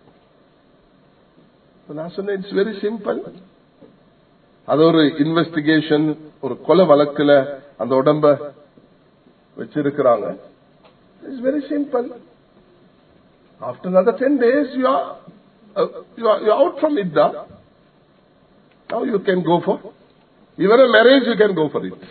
நான் சொன்னேன், இட்ஸ் வெரி சிம்பிள். அது ஒரு இன்வெஸ்டிகேஷன், ஒரு கொலை வழக்குல அந்த உடம்ப வச்சிருக்கிறாங்க. It's very simple. After another ten days you are uh, you are you are out from idda. Now you can go for even a marriage, you can go for it.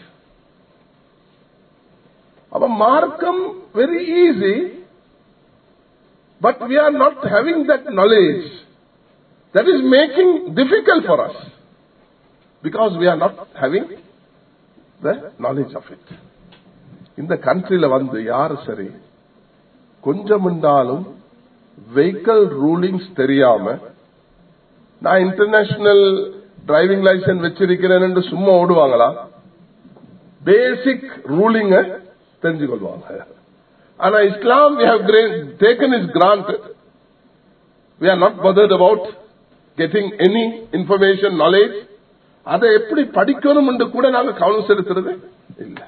Our markam very easy, but we are not having that knowledge. That is making difficult for us, because we are not having the knowledge of it. இந்த கண்ட்ரில வந்து யாரு சரி கொஞ்சம் இருந்தாலும் vehicle rulings தெரியாம, நான் international driving licence வச்சிருக்கிறேன் என்று சும்மா ஓடுவாங்களா? பேசிக் ரூலிங்க தெரிஞ்சு கொள்வாங்க. ஆனா இஸ்லாம் we have taken is granted. We are not bothered about getting any information, knowledge. அதை எப்படி படிக்கணும் என்று கூட நாங்க கவனம் செலுத்துறது இல்லை.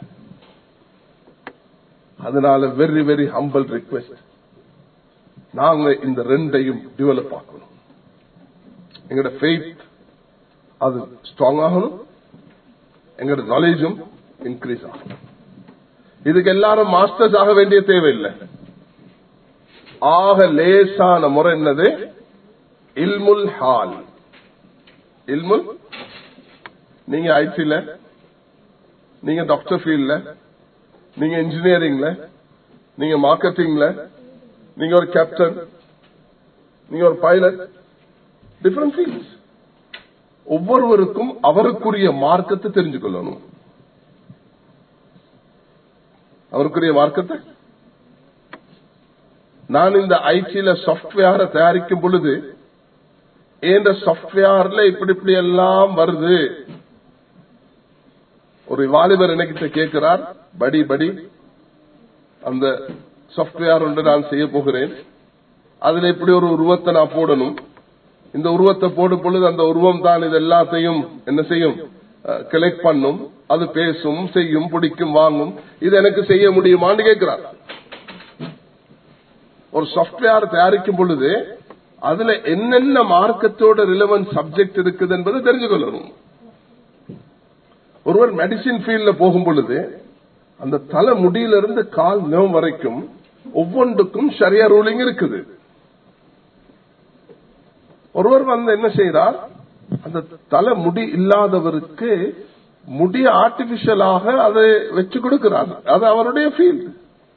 அதனால வெரி வெரி ஹம்பிள் ரிக்வெஸ்ட், நாங்க இந்த ரெண்டையும் டெவலப் ஆக்கணும். எங்களோட ஃபெய்த் அது ஸ்ட்ராங் ஆகணும், எங்களோட நாலேஜும் இன்க்ரீஸ் ஆகணும். இதுக்கு எல்லாரும் மாஸ்டர்ஸ் ஆக வேண்டிய தேவையில்லை. ஆக லேசான முறை என்னது? இல்முல் ஹால். இல்முல், நீங்க ஐடில, நீங்க டாக்டர் ஃபீல்ட்ல, நீங்க இன்ஜினியரிங்ல, நீங்க மார்க்கெட்டிங்ல, நீங்க ஒரு கேப்டன், நீங்க ஒரு பைலட், டிஃபரண்ட் ஃபீல்ட்ஸ். ஒவ்வொருவருக்கும் அவருக்குரிய மார்க்கத்தை தெரிஞ்சு கொள்ளணும். அவருக்குரிய மார்க்கத்தை. நான் இந்த ஐடில சாப்ட்வேரை தயாரிக்கும் பொழுது இந்த சாப்ட்வேர்ல இப்படி இப்படி எல்லாம் வருது. ஒரு வாலிபர் எனக்கு கேட்கிறார், படி படி அந்த சாப்ட்வேர் ஒன்று நான் செய்ய போகிறேன், அதுல இப்படி ஒரு உருவத்தை நான் போடணும், இந்த உருவத்தை போடும் பொழுது அந்த உருவம் தான் இது எல்லாத்தையும் என்ன செய்யும், கலெக்ட் பண்ணும், அது பேசும், செய்யும், பிடிக்கும், வாங்கும், இது எனக்கு செய்ய முடியுமான்னு கேட்கிறார். ஒரு சாப்ட்வேர் தயாரிக்கும் பொழுது அதுல என்னென்ன மார்க்கத்தோட ரிலவன்ட் சப்ஜெக்ட் இருக்குது என்பதை தெரிஞ்சு கொள்ளணும். ஒருவர் மெடிசின் ஃபீல்ட்ல போகும் பொழுது அந்த தலை முடியிலிருந்து கால் நகம் வரைக்கும் ஒவ்வொன்றுக்கும் ஷரியா ரூலிங் இருக்குது. ஒருவர் வந்து என்ன செய்யறார், அந்த தலை முடி இல்லாதவருக்கு முடிய ஆர்டிபிஷியலாக அதை வச்சு கொடுக்கிறார். அது அவருடைய ஃபீல்டு.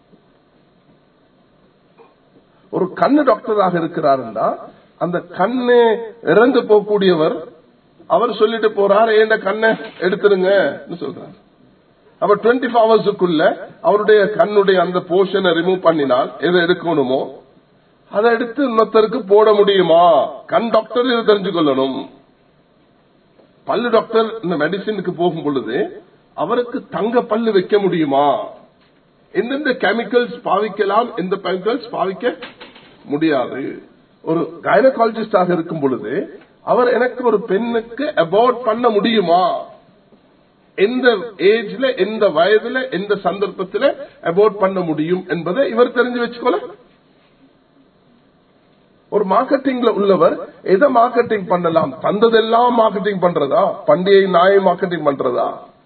ஒரு கண்ணு டாக்டராக இருக்கிறாருன்னா அந்த கண்ணு இறந்து போகக்கூடியவர் அவர் சொல்லிட்டு போறாரு, ஏண்ட கண்ணை எடுத்துருங்க சொல்றாரு. அப்ப டுவெண்ட்டி ஃபோர் ஹவர்ஸுக்குள்ள அவருடைய கண்ணுடைய அந்த போர்ஷனை ரிமூவ் பண்ணினால் எதை எடுக்கணுமோ அதை எடுத்து இன்னொருத்தருக்கு போட முடியுமா? கண் டாக்டர் இதை தெரிஞ்சு கொள்ளணும். பல்லு டாக்டர் இந்த மெடிசினுக்கு போகும் பொழுது அவருக்கு தங்க பல்லு வைக்க முடியுமா? எந்தெந்த கெமிக்கல்ஸ் பாவிக்கலாம், எந்த கெமிக்கல்ஸ் பாவிக்க முடியாது. ஒரு கைனகாலஜிஸ்டாக இருக்கும் பொழுது அவர் எனக்கு ஒரு பெண்ணுக்கு அபார்ட் பண்ண முடியுமா, எந்த ஏஜ்ல, எந்த வயதுல, எந்த சந்தர்ப்பத்தில் அபார்ட் பண்ண முடியும் என்பதை இவர் தெரிஞ்சு வச்சுக்கோல. ஒரு மார்க்கெட்டிங்ல உள்ளவர் எதை மார்க்கெட்டிங் பண்ணலாம்? தந்ததெல்லாம் மார்க்கெட்டிங் பண்றதா? பண்டிகை நாயை மார்க்கெட்டிங் பண்றதா?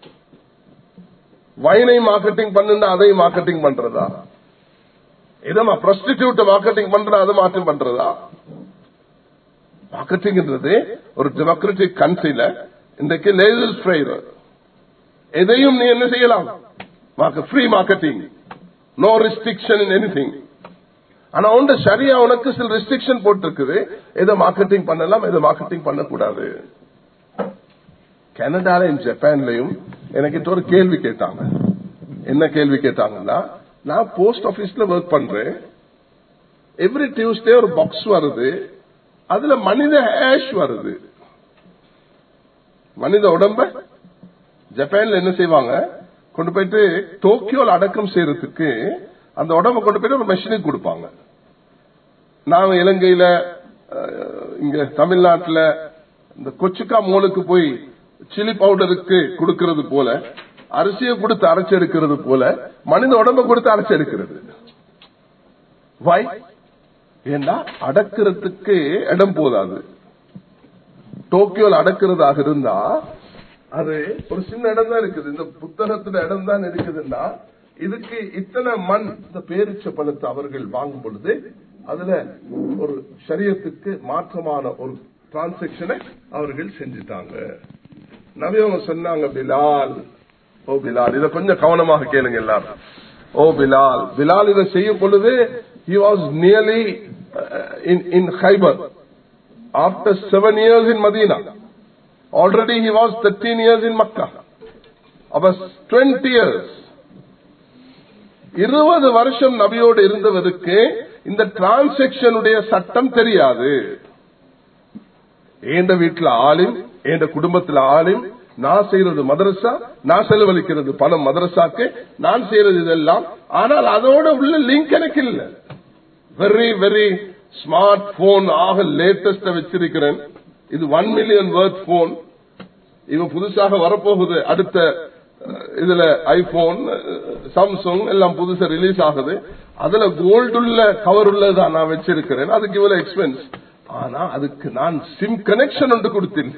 வைனை மார்க்கெட்டிங் பண்ணுனா அதை மார்க்கெட்டிங் பண்றதா? இதமா ப்ரொஸ்டிடியூட் மார்க்கெட்டிங் பண்றதா அதை மார்க்கெட்டிங் பண்றதா? மார்க்கெட்டிங்ன்றது ஒரு டெமோக்ராட்டிக் கண்ட்ரில இன்றைக்கு லேசர் ஃப்ரைர் எதையும் நீ என்ன செய்யலாம், free marketing, no restriction in anything. ஆனா உண்ட சரியா உனக்கு சில ரெஸ்ட்ரிக்ஷன் போட்டு இருக்குது, எதை மார்க்கெட்டிங் பண்ணலாம், எதை மார்க்கெட்டிங் பண்ணக்கூடாது. கனடாலையும் ஜப்பான்லயும் எனக்கு ஒரு கேள்வி கேட்டாங்க. என்ன கேள்வி கேட்டாங்கன்னா, நான் போஸ்ட் ஆபீஸ்ல ஒர்க் பண்றேன், எவ்ரி டியூஸ்டே ஒரு பாக்ஸ் வருது, அதுல மனித ஹேஷ் வருது. மனித உடம்ப ஜப்பான்ல என்ன செய்வாங்க, கொண்டு போயிட்டு டோக்கியோல அடக்கம் செய்யறதுக்கு அந்த உடம்ப கொண்டு போயிட்டு ஒரு மெஷினுக்கு கொடுப்பாங்க. நாம இலங்கையில இங்க தமிழ்நாட்டில் இந்த கொச்சிக்கா மோலுக்கு போய் சில்லி பவுடருக்கு கொடுக்கிறது போல, அரிசியை கொடுத்து அரைச்சு எடுக்கிறது போல மனித உடம்ப கொடுத்து அரைச்சு எடுக்கிறது. வை? ஏன்னா அடக்கிறதுக்கு இடம் போதாது. டோக்கியோல அடக்கிறதாக இருந்தா அது ஒரு சின்ன இடம் தான் இருக்குது, இந்த புத்தகத்துல இடம் தான் இருக்குதுன்னா இதுக்கு இத்தனை மண் இந்த பேரிச்ச பழத்தை அவர்கள் வாங்கும் பொழுது அதுல ஒரு ஷரியத்துக்கு மாற்றமான ஒரு டிரான்சாக்சனை அவர்கள் செஞ்சுட்டாங்க. நபியவங்க சொன்னாங்க, பிலால், ஓ பிலால், இதை கொஞ்சம் கவனமாக கேளுங்க எல்லாரும். ஓ பிலால், பிலால் இதை செய்யும் பொழுது he was nearly in in Khaybar after seven years in Medina. Already he was thirteen years in Makkah. About twenty years, இருபது வருஷம் நபியோடு இருந்தவருக்கு இந்த டிரான்சாக்சனுடைய சட்டம் தெரியாது. எந்த வீட்டுல ஆலிம், எந்த குடும்பத்தில் ஆலிம், நான் செய்யறது மதரசா, நான் செலவழிக்கிறது பணம் மதரசாக்கு, நான் செய்யறது இதெல்லாம். ஆனால் அதோட உள்ள லிங்க் எனக்கு இல்ல. வெரி வெரி ஸ்மார்ட் போன் ஆக லேட்டஸ்ட் வச்சிருக்கிறேன். இது ஒன் மில்லியன் வேர்த் போன். இவன் புதுசாக வரப்போகுது. அடுத்த இதுல ஐபோன், சாம்சங் எல்லாம் புதுசா ரிலீஸ் ஆகுது. அதுல கோல்டு உள்ள கவர் உள்ளதான் நான் வச்சிருக்கிறேன். அதுக்கு இவ்வளவு எக்ஸ்பென்ஸ். ஆனா அதுக்கு நான் சிம் கனெக்ஷன் ஒன்று கொடுத்தேன்.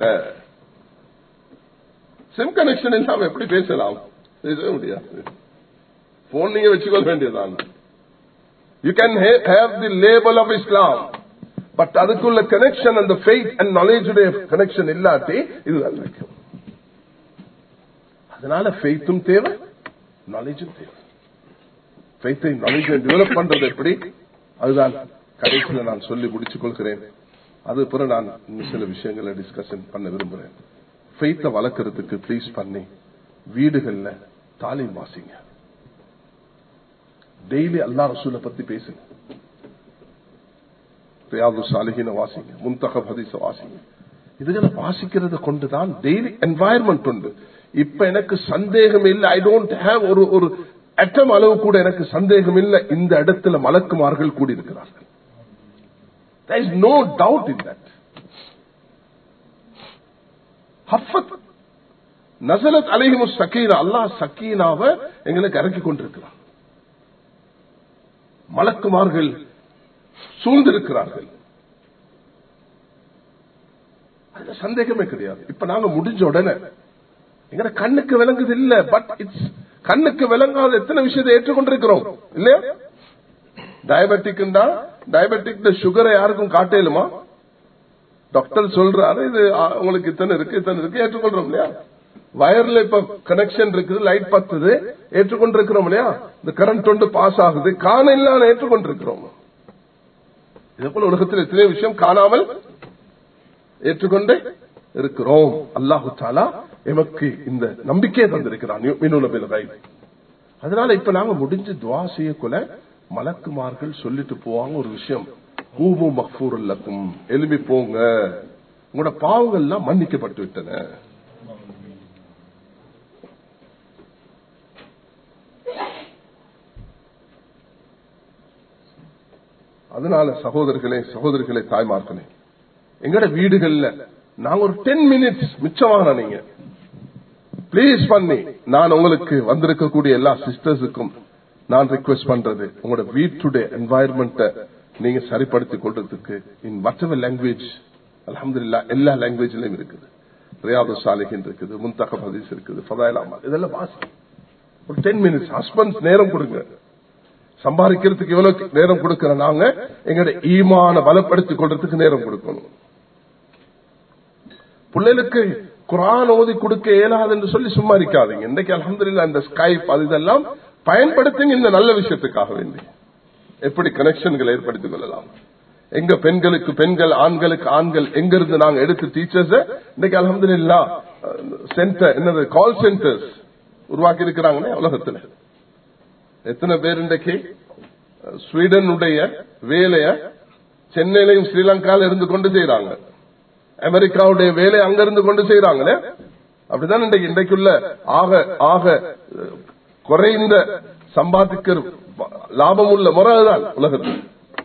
சிம் கனெக்ஷன் இல்லாம எப்படி பேசலாம்? பேசவே முடியாது. போன் நீங்க வச்சுக்கொள்ள வேண்டியதான். You can have the label of Islam, but அதுக்குள்ள கனெக்ஷன், அந்த ஃபெய்த் அண்ட் நாலேஜ் உடைய கனெக்ஷன் இல்லாட்டி இதுதான் இருக்கும். அதனால ஃபெய்த்தும் தேவை, நாலேஜும் தேவை. ஃபெய்த்தை நாலேஜை டெவலப் பண்றது எப்படி, அதுதான் கடைசியில் நான் சொல்லி முடிச்சுக் கொள்கிறேன். அது பிறகு நான் இன்னும் சில விஷயங்களை டிஸ்கஷன் பண்ண விரும்புறேன். ஃபெய்த்தை வளர்க்கறதுக்கு ப்ளீஸ் பண்ணி வீடுகள்ல தாலீம் வாசிங்க. டெய்லி அல்லாஹ் ரசூலை பத்தி பேசுங்க. ரியாதுஸ் சாலிஹீன வாசிங்க, முன்தகப் ஹதீஸ வாசிங்க. இதுகளை வாசிக்கிறத கொண்டுதான் டெய்லி என்வாயர்மெண்ட் உண்டு. இப்ப எனக்கு சந்தேகம் இல்லை, ஐ டோன்ட் ஹேவ் ஒரு ஒரு அட்டம் அளவு கூட எனக்கு சந்தேகம் இல்லை, இந்த இடத்துல மலக்குமார்கள் கூடியிருக்கிறார்கள். There is no doubt in that. ஹஃபத் நஸலத் அலைஹிமுஸ் ஸகீனா, அல்லாஹ் சக்கீனாவை எங்களுக்கு இறக்கி கொண்டிருக்கிறார். மலக்குமார்கள் சூழ்ந்திருக்கிறார்கள். அதுல சந்தேகமே கிடையாது. இப்ப நாங்க முடிஞ்ச உடனே எங்க கண்ணுக்கு விளங்குது இல்ல, பட் இட்ஸ் கண்ணுக்கு விளங்காத எத்தனை விஷயத்தை ஏற்றுக்கொண்டிருக்கிறோம் இல்லையா? டயபெட்டிக் டயபெட்டிக் சுகரை யாருக்கும் காட்டலுமா? டாக்டர் சொல்றாரு இது உங்களுக்கு இத்தனை இருக்கு இத்தனை இருக்கு, ஏற்றுக்கொள்றோம் இல்லையா? வயர்ல இப்ப கனெக்ஷன் இருக்குது, லைட் பத்துது, ஏற்றுக்கொண்டிருக்கிறோம் இல்லையா? இந்த கரண்ட் ஒன்று பாஸ் ஆகுது, காண இல்லாம ஏற்றுக்கொண்டிருக்கிறோம். இதே போல உலகத்தில் எத்தனை விஷயம் காணாமல் ஏற்றுக்கொண்டு இருக்கிறோம். அல்லாஹு தஆலா எமக்கு இந்த நம்பிக்கையை தந்திருக்கிறான். அதனால இப்ப நாங்க முடிஞ்சு துவா செய்யக்குள்ள மலக்குமார்கள் சொல்லிட்டு போவாங்க ஒரு விஷயம், கூபு மக்ஃபூருல் லக்கும், எழுப்பி போங்க, உங்களோட பாவங்கள் எல்லாம் மன்னிக்கப்பட்டு விட்டன. அதனால சகோதரர்களே சகோதரிகளே தாய்மார்களே, எங்கட வீடுகள்ல நாங்க ஒரு டென் மினிட்ஸ் மிச்சமான நீங்க பிளீஸ் பண்ணி, நான் உங்களுக்கு வந்திருக்கக்கூடிய எல்லா சிஸ்டர்ஸுக்கும் நான் ரிக்வெஸ்ட் பண்றது, உங்களோட வீட்டுடைய என்வாயர்மெண்ட்டை நீங்க சரிப்படுத்திக் கொள்றதுக்கு இன் whatever லாங்குவேஜ், அல்ஹம்துலில்லாஹ் எல்லா லாங்குவேஜ்லயும் இருக்குது. ரியாது சாலிஹின் இருக்குது, முன்தகப் ஹதீஸ் இருக்குது, ஃபதாயில் அமால், இதெல்லாம் வாசி. ஒரு டென் மினிட்ஸ் ஹஸ்பண்ட்ஸ் நேரம் கொடுங்க. சம்பாதிக்கிறதுக்கு எவ்வளவு நேரம் கொடுக்கிற நாங்க எங்களுடைய ஈமான பலப்படுத்திக் கொள்றதுக்கு நேரம் கொடுக்கணும். பிள்ளைகளுக்கு குர்ஆன் ஓதி கொடுக்க இயலாது என்று சொல்லி சும்மா இருக்காதீங்க. இன்றைக்கு அல்ஹம்துலில்லாஹ் இந்த ஸ்கைப் அது இதெல்லாம் பயன்படுத்துங்க இந்த நல்ல விஷயத்துக்காக வேண்டி. எப்படி கனெக்ஷன்களை ஏற்படுத்திக் கொள்ளலாம், எங்க பெண்களுக்கு பெண்கள், ஆண்களுக்கு ஆண்கள், எங்க இருந்து நாங்க எடுத்து டீச்சர்ஸ் இன்னைக்கு அல்ஹம்துலில்லாஹ் சென்டர் என்னது கால் சென்டர்ஸ் உருவாக்கி இருக்கிறாங்க உலகத்துல. எத்தனை பேர் இன்றைக்கு ஸ்வீடனுடைய வேலைய சென்னையிலையும் ஸ்ரீலங்கால இருந்து கொண்டு செய்யறாங்க, அமெரிக்காவுடைய வேலை அங்க இருந்து கொண்டு செய்யறாங்களே. அப்படிதான் இன்றைக்கு இன்றைக்குள்ள ஆக ஆக குறைந்த சம்பாதிக்கிற லாபம் உள்ள முறைதான் உலகத்தில்.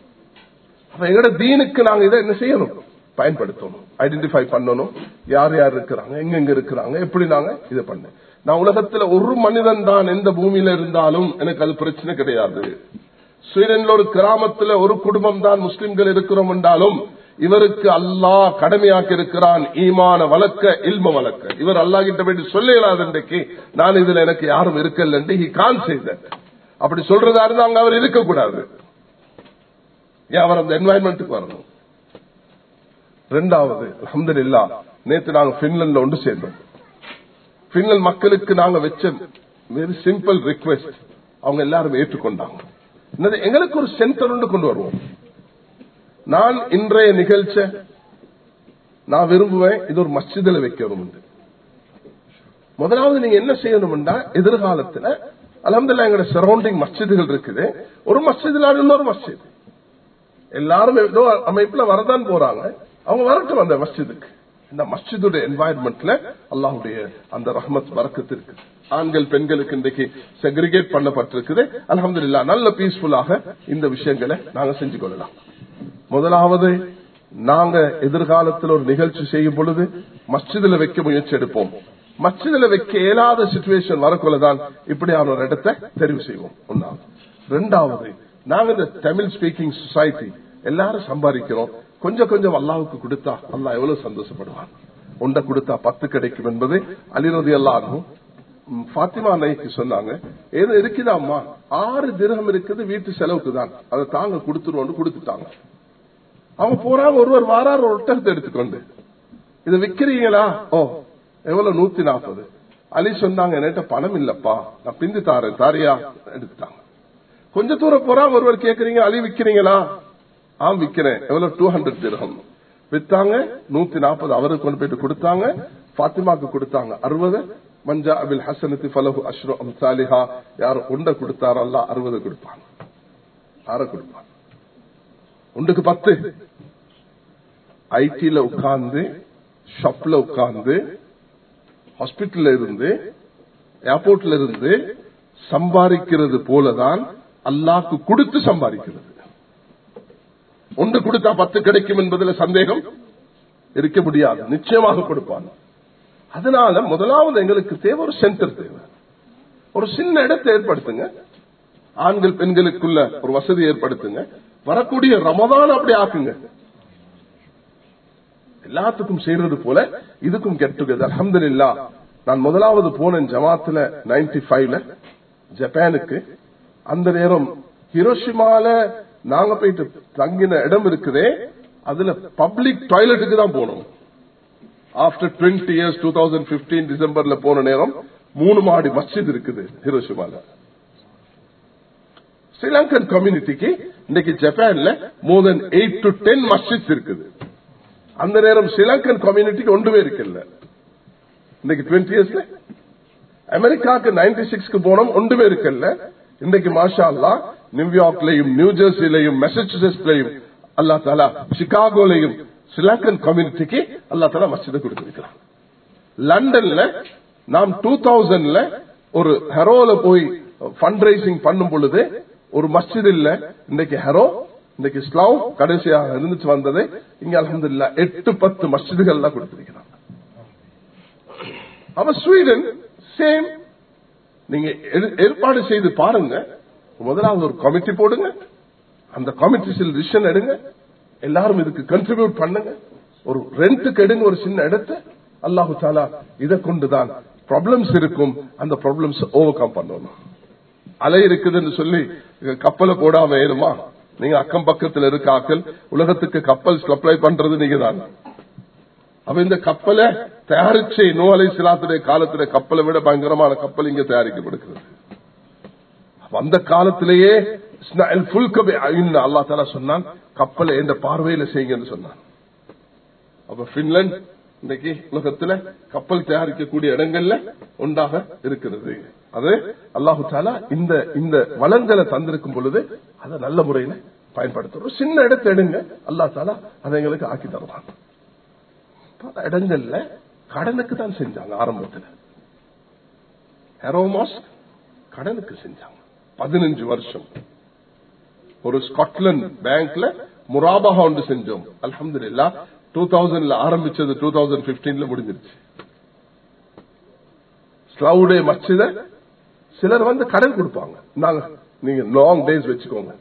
எங்கட தீனுக்கு நாங்க இதை என்ன செய்யணும், பயன்படுத்தணும், ஐடென்டிஃபை பண்ணணும், யார் யார் இருக்கிறாங்க, எங்கெங்க இருக்கிறாங்க, எப்படி நாங்க இதை பண்ண. நான் உலகத்துல ஒரு மனிதன் தான் எந்த பூமியில இருந்தாலும் எனக்கு அது பிரச்சனை கிடையாது. ஸ்வீடன்ல ஒரு கிராமத்துல ஒரு குடும்பம் தான் முஸ்லிம்கள் இருக்கிறோம் என்றாலும் இவருக்கு அல்லாஹ் கடமையாக்கி இருக்கிறான் ஈமான வளர்க்க, இல்ம வளர்க்க. இவர் அல்லாஹ் கிட்ட போயிட்டு சொல்லலாது, இன்றைக்கு நான் இதுல எனக்கு யாரும் இருக்கல, ஹி கான் சே தட். அப்படி சொல்றதா இருந்தா அங்க அவர் இருக்கக்கூடாது, ஏன் அவர் அந்த என்வாயன்மெண்ட்டுக்கு வரணும். ரெண்டாவது அல்ஹம்துலில்லாஹ் நேற்று நாங்க பின்லாந்துல ஒன்று சேர்ந்தோம். பின்லாந்து மக்களுக்கு நாங்க வச்ச வெரி சிம்பிள் ரிக்வெஸ்ட் அவங்க எல்லாரும் ஏற்றுக்கொண்டாங்க. எங்களுக்கு ஒரு சென்டர் ஒன்று கொண்டு வருவோம். நான் இன்றைய நிகழ்ச்சி நான் விரும்புவேன் இது ஒரு மஸ்ஜிதில் வைக்கணும். முதலாவது நீங்க என்ன செய்யணும்னா, எதிர்காலத்தில் அல்ஹம்துலில்லாஹ் எங்களுடைய சரௌண்டிங் மஸ்ஜிதுகள் இருக்குது, ஒரு மஸ்ஜிதில் இன்னொரு மஸ்ஜித் எல்லாரும் ஏதோ அமைப்புல வரதான் போறாங்க, அவங்க வரட்டும் அந்த மஸ்ஜிதுக்கு. இந்த மஸ்ஜிதுடைய என்வாயன்மெண்ட்ல அல்லாஹ்வுடைய அந்த ரஹ்மத் பரக்கத் இருக்கு. ஆண்கள் பெண்களுக்கு இன்றைக்கு செக்ரிகேட் பண்ணப்பட்டிருக்குது. அல்ஹம்துலில்லாஹ் நல்ல பீஸ்ஃபுல்லாக இந்த விஷயங்களை நாங்க செஞ்சு கொள்ளலாம். முதலாவது நாங்க எதிர்காலத்தில் ஒரு நிகழ்ச்சி செய்யும் பொழுது மஸ்ஜிதில் வைக்க முயற்சி எடுப்போம். மஸ்ஜிதில் வைக்க இயலாத சிச்சுவேஷன் வரக்குள்ளதான் இப்படியான ஒரு இடத்தை தெரிவு செய்வோம். ஒன்னாவது. ரெண்டாவது, நாங்க இந்த தமிழ் ஸ்பீக்கிங் சொசைட்டி எல்லாரும் சம்பாதிக்கிறோம், கொஞ்சம் கொஞ்சம் அல்லாஹ்வுக்கு கொடுத்தா அல்லாஹ் எவ்வளவு சந்தோஷப்படுவான். ஒன்றை கொடுத்தா பத்து கிடைக்கும் என்பது அலி ரலியல்லாஹு ஃபாத்திமா நாய்க்கு சொன்னாங்க. ஏதோ இருக்குதாம்மா, ஆறு திரகம் இருக்குது வீட்டு செலவுக்கு தான், அதை தாங்க கொடுத்துருவோம் கொடுத்துட்டாங்க. அவங்க போறாங்க, ஒருவர் வாரார் ஒரு ஒட்டகத்தை எடுத்துக்கொண்டு, இதை விக்கிறீங்களா? ஓ எவ்வளவு? நூத்தி நாற்பது. அலி சொன்னாங்க, என்கிட்ட பணம் இல்லப்பா, நான் பிந்தி தாரேன், தாரியா? எடுத்துட்டாங்க. கொஞ்ச தூரம் போறாங்க, ஒருவர் கேட்கறீங்க, அலி விக்கிறீங்களா? ஆம் விக்கிறேன். எவ்வளவு? Two hundred திரகம். வித்தாங்க, நூத்தி நாற்பது அவருக்கு கொண்டு போயிட்டு கொடுத்தாங்க, பாத்திமாக்கு கொடுத்தாங்க அறுபது. மஞ்சா அபில் ஹசனத்தி ஃபலஹு அஷ்ரு அம்சாலிஹா, யார் ஒன்றை கொடுத்தாரோ அல்லாஹ் அறுபது கொடுப்பாங்க, ஆற கொடுப்பாங்க. ஒன்றுக்கு பத்து. ஐடில உட்கார்ந்து, ஷாப்ல உட்கார்ந்து, ஹாஸ்பிட்டல்ல இருந்து, ஏர்போர்ட்ல இருந்து சம்பாதிக்கிறது போலதான் அல்லாஹ்க்கு கொடுத்து சம்பாதிக்கிறது. ஒன்று கொடுத்தா பத்து கிடைக்கும் என்பதில் சந்தேகம் இருக்க முடியாது, நிச்சயமாக கொடுப்பாங்க. அதனால முதலாவது எங்களுக்கு தேவை ஒரு சென்டர் தேவை, ஒரு சின்ன இடத்தை ஏற்படுத்துங்க, ஆண்கள் பெண்களுக்குள்ள ஒரு வசதி ஏற்படுத்துங்க. வரக்கூடிய ரமதான் அப்படி ஆக்குங்க, எல்லாத்துக்கும் செய்யறது போல இதுக்கும் கெட் டுகெதர். அல்ஹம்துலில்லாஹ் நான் முதலாவது போன ஜமாத்துல நைன்டி ஃபைவ்ல ஜப்பானுக்கு, அந்த நேரம் ஹிரோஷிமால நாங்க போயிட்டு தங்கின இடம் இருக்குதே, அதுல பப்ளிக் டாய்லெட்டுக்கு தான் போனோம். After twenty years two thousand fifteen டிசம்பர்ல போன நேரம் மூணு மாடி மஸ்ஜித் இருக்குது ஹிரோஷிமால. ஸ்ரீலங்கன் கம்யூனிட்டிக்கு இன்னைக்கு ஜப்பான்ல more than eight to ten மஸ்ஜித் இருக்குது. அந்த நேரம் ஸ்ரீலங்கன் கம்யூனிட்டிக்கு ஒன்றுமே இருக்குல்ல. இன்னைக்கு டுவெண்ட்டி இயர்ஸ்ல அமெரிக்காவுக்கு நைன்டி சிக்ஸ்க்கு போனோம், ஒன்றுமே இருக்குல்ல. இன்னைக்கு மாஷா அல்லாஹ் நியூயார்க்லயும் நியூ ஜெர்சிலையும் மெசச்சூசெட்ஸ்லயும் அல்லா தாலா சிகாகோலையும் ஸ்ரீலங்கன் கம்யூனிட்டிக்கு அல்லா தாலா மஸ்ஜிதை கொடுத்திருக்கிறான். லண்டன்ல நாம் டூ தௌசண்ட்ல ஒரு ஹெரோல போய் ஃபண்ட் ரைசிங் பண்ணும் பொழுது ஒரு மஸ்ஜித் இல்ல. இன்னைக்கு ஹெரோ இன்னைக்கு இஸ்லாம் கடைசியாக இருந்துச்சு வந்தது. இங்க அல்ஹம்துலில்லாஹ் எட்டு பத்து மஸ்ஜிதுகள் எல்லாம் கொடுத்திருக்கிறாங்க. அவ ஸ்வீடன் சேம். நீங்க ஏற்பாடு செய்து பாருங்க. முதலாவது ஒரு கமிட்டி போடுங்க, அந்த கமிட்டிஸில் டிசிஷன் எடுங்க, எல்லாரும் இதுக்கு கண்ட்ரிபியூட் பண்ணுங்க. ஒரு ரெண்டுக்கு எடுங்க ஒரு சின்ன இடத்தை. அல்லாஹு தாலா இதை கொண்டுதான் ப்ராப்ளம்ஸ் இருக்கும், அந்த ப்ராப்ளம்ஸ் ஓவர் கம் பண்ணணும். அலை இருக்குதுன்னு சொல்லி கப்பலை போடாம ஏறுமா? நீங்க அக்கம் பக்கத்தில் இருக்காக்கள் உலகத்துக்கு கப்பல் சப்ளை பண்றது நீங்க தான். அப்ப இந்த கப்பலை தயாரிச்சு நூ அலைஹிஸ்ஸலாத்துடைய காலத்துல கப்பலை விட பயங்கரமான கப்பல் இங்க தயாரிக்கப்படுகிறது. அந்த காலத்திலேயே அல்லா தாலா சொன்னான், கப்பலை எந்த பார்வையில செய்யுங்கன்னு சொன்னான். அப்ப பின்லாந்து இன்னைக்கு உலகத்துல கப்பல் தயாரிக்கக்கூடிய இடங்கள்ல ஒன்றாக இருக்கிறது. அது அல்லாஹு தாலா இந்த இந்த வளங்களை தந்திருக்கும் பொழுது அதை நல்ல முறையில பயன்படுத்துறோம். சின்ன இடத்தை எடுங்க, அல்லாஹ் தாலா அதை எங்களுக்கு ஆக்கி தருவான். பல இடங்கள்ல கடனுக்கு தான் செஞ்சாங்க. ஆரம்பத்தில் ஹெரோ மாஸ்க் கடனுக்கு செஞ்சாங்க. பதினஞ்சு வருஷம் ஒரு ஸ்காட்லாந்து பேங்க்ல முராபஹா ஒன்று செஞ்சோம். அல்ஹம்துலில்லாஹ் டூ தௌசண்ட்ல ஆரம்பிச்சது டூ தௌசண்ட் பிப்டீன்ல முடிஞ்சிருச்சு. ஸ்லவுடே மஸ்ஜித சிலர் வந்து கடன் கொடுப்பாங்க. நாங்க நீங்க லாங் டேஸ் வச்சுக்கோங்க,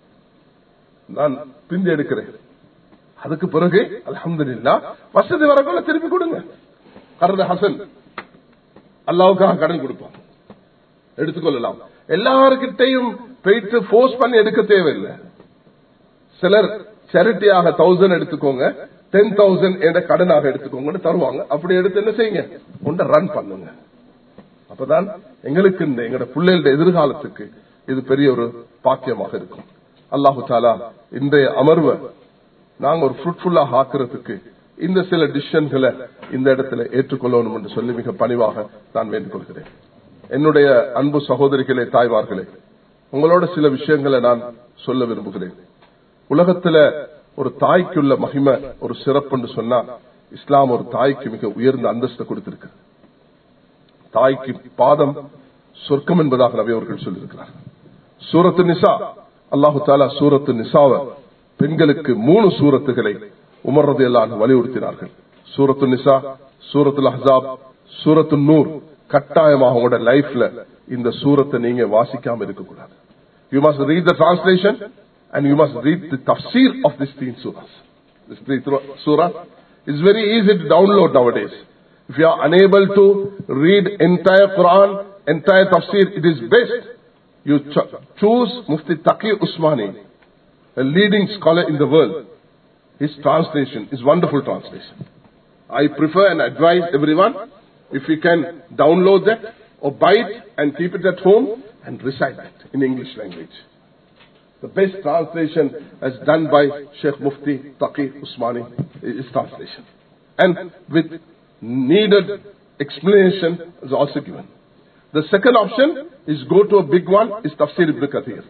நான் பிந்தி எடுக்கிறேன். அதுக்கு பிறகு அல்ஹம்துலில்லாஹ் வசதி வரக்குள்ள திருப்பி கொடுங்க. கர்த ஹசன் அல்லாஹ்வுக்காக கடன் கொடுப்பாங்க, எடுத்துக்கொள்ளலாம். எல்லாருக்கிட்டையும் போயிட்டு போர்ஸ் பண்ணி எடுக்க தேவையில்லை. சிலர் சேரிட்டியாக தௌசண்ட் எடுத்துக்கோங்க, டென் தௌசண்ட் என்ற கடனாக எடுத்துக்கோங்க தருவாங்க. அப்படி எடுத்து என்ன செய்யுங்க, ஒன்றை ரன் பண்ணுங்க. அப்பதான் எங்களுக்கு இந்த எங்களோட பிள்ளைகளுடைய எதிர்காலத்துக்கு இது பெரிய ஒரு பாக்கியமாக இருக்கும். அல்லாஹு தாலா இன்றைய அமர்வை நாங்க ஒரு ஃப்ரூட்ஃபுல்லாக ஆக்குறதுக்கு இந்த சில டிசிஷன்களை இந்த இடத்துல ஏற்றுக்கொள்ளணும் என்று சொல்லி மிக பணிவாக நான் வேண்டிக் கொள்கிறேன். என்னுடைய அன்பு சகோதரிகளே, தாய்மார்களே, உங்களோட சில விஷயங்களை நான் சொல்ல விரும்புகிறேன். உலகத்துல ஒரு தாய்க்குள்ள மகிமை, ஒரு சிறப்பு என்று சொன்னா இஸ்லாம் ஒரு தாய்க்கு மிக உயர்ந்த அந்தஸ்தை கொடுத்திருக்கு. தாய்க்கு பாதம் சொர்க்கம் என்பதாக நபி அவர்கள் சொல்லியிருக்கிறார். சூரத்து நிசா, அல்லாஹு தாலா சூரத்து நிசாவை பெண்களுக்கு மூணு சூரத்துகளை உமர் ரலியல்லாஹு அன்ஹு வலியுறுத்தினார்கள். சூரத்து நிசா, சூரத்துல் அஹ்ஸாப், சூரத்து நூர். கட்டாயமாக உங்களோட லைஃப்ல இந்த சூரத்தை நீங்க வாசிக்காம இருக்கக்கூடாது. You must read the translation and you must read the tafsir of these three surahs. This three surah is very easy to download nowadays. If you are unable to read entire Quran, entire tafsir, it is best you ch- choose Mufti Taqi Usmani, a leading scholar in the world. His translation is wonderful translation. I prefer and advise everyone, if you can download that or buy it and keep it at home and recite it in English language. The best translation as done by Sheikh Mufti Taqi Usmani is translation. And with needed explanation is also given. The second option is go to a big one, is Tafsir Ibn Kathir.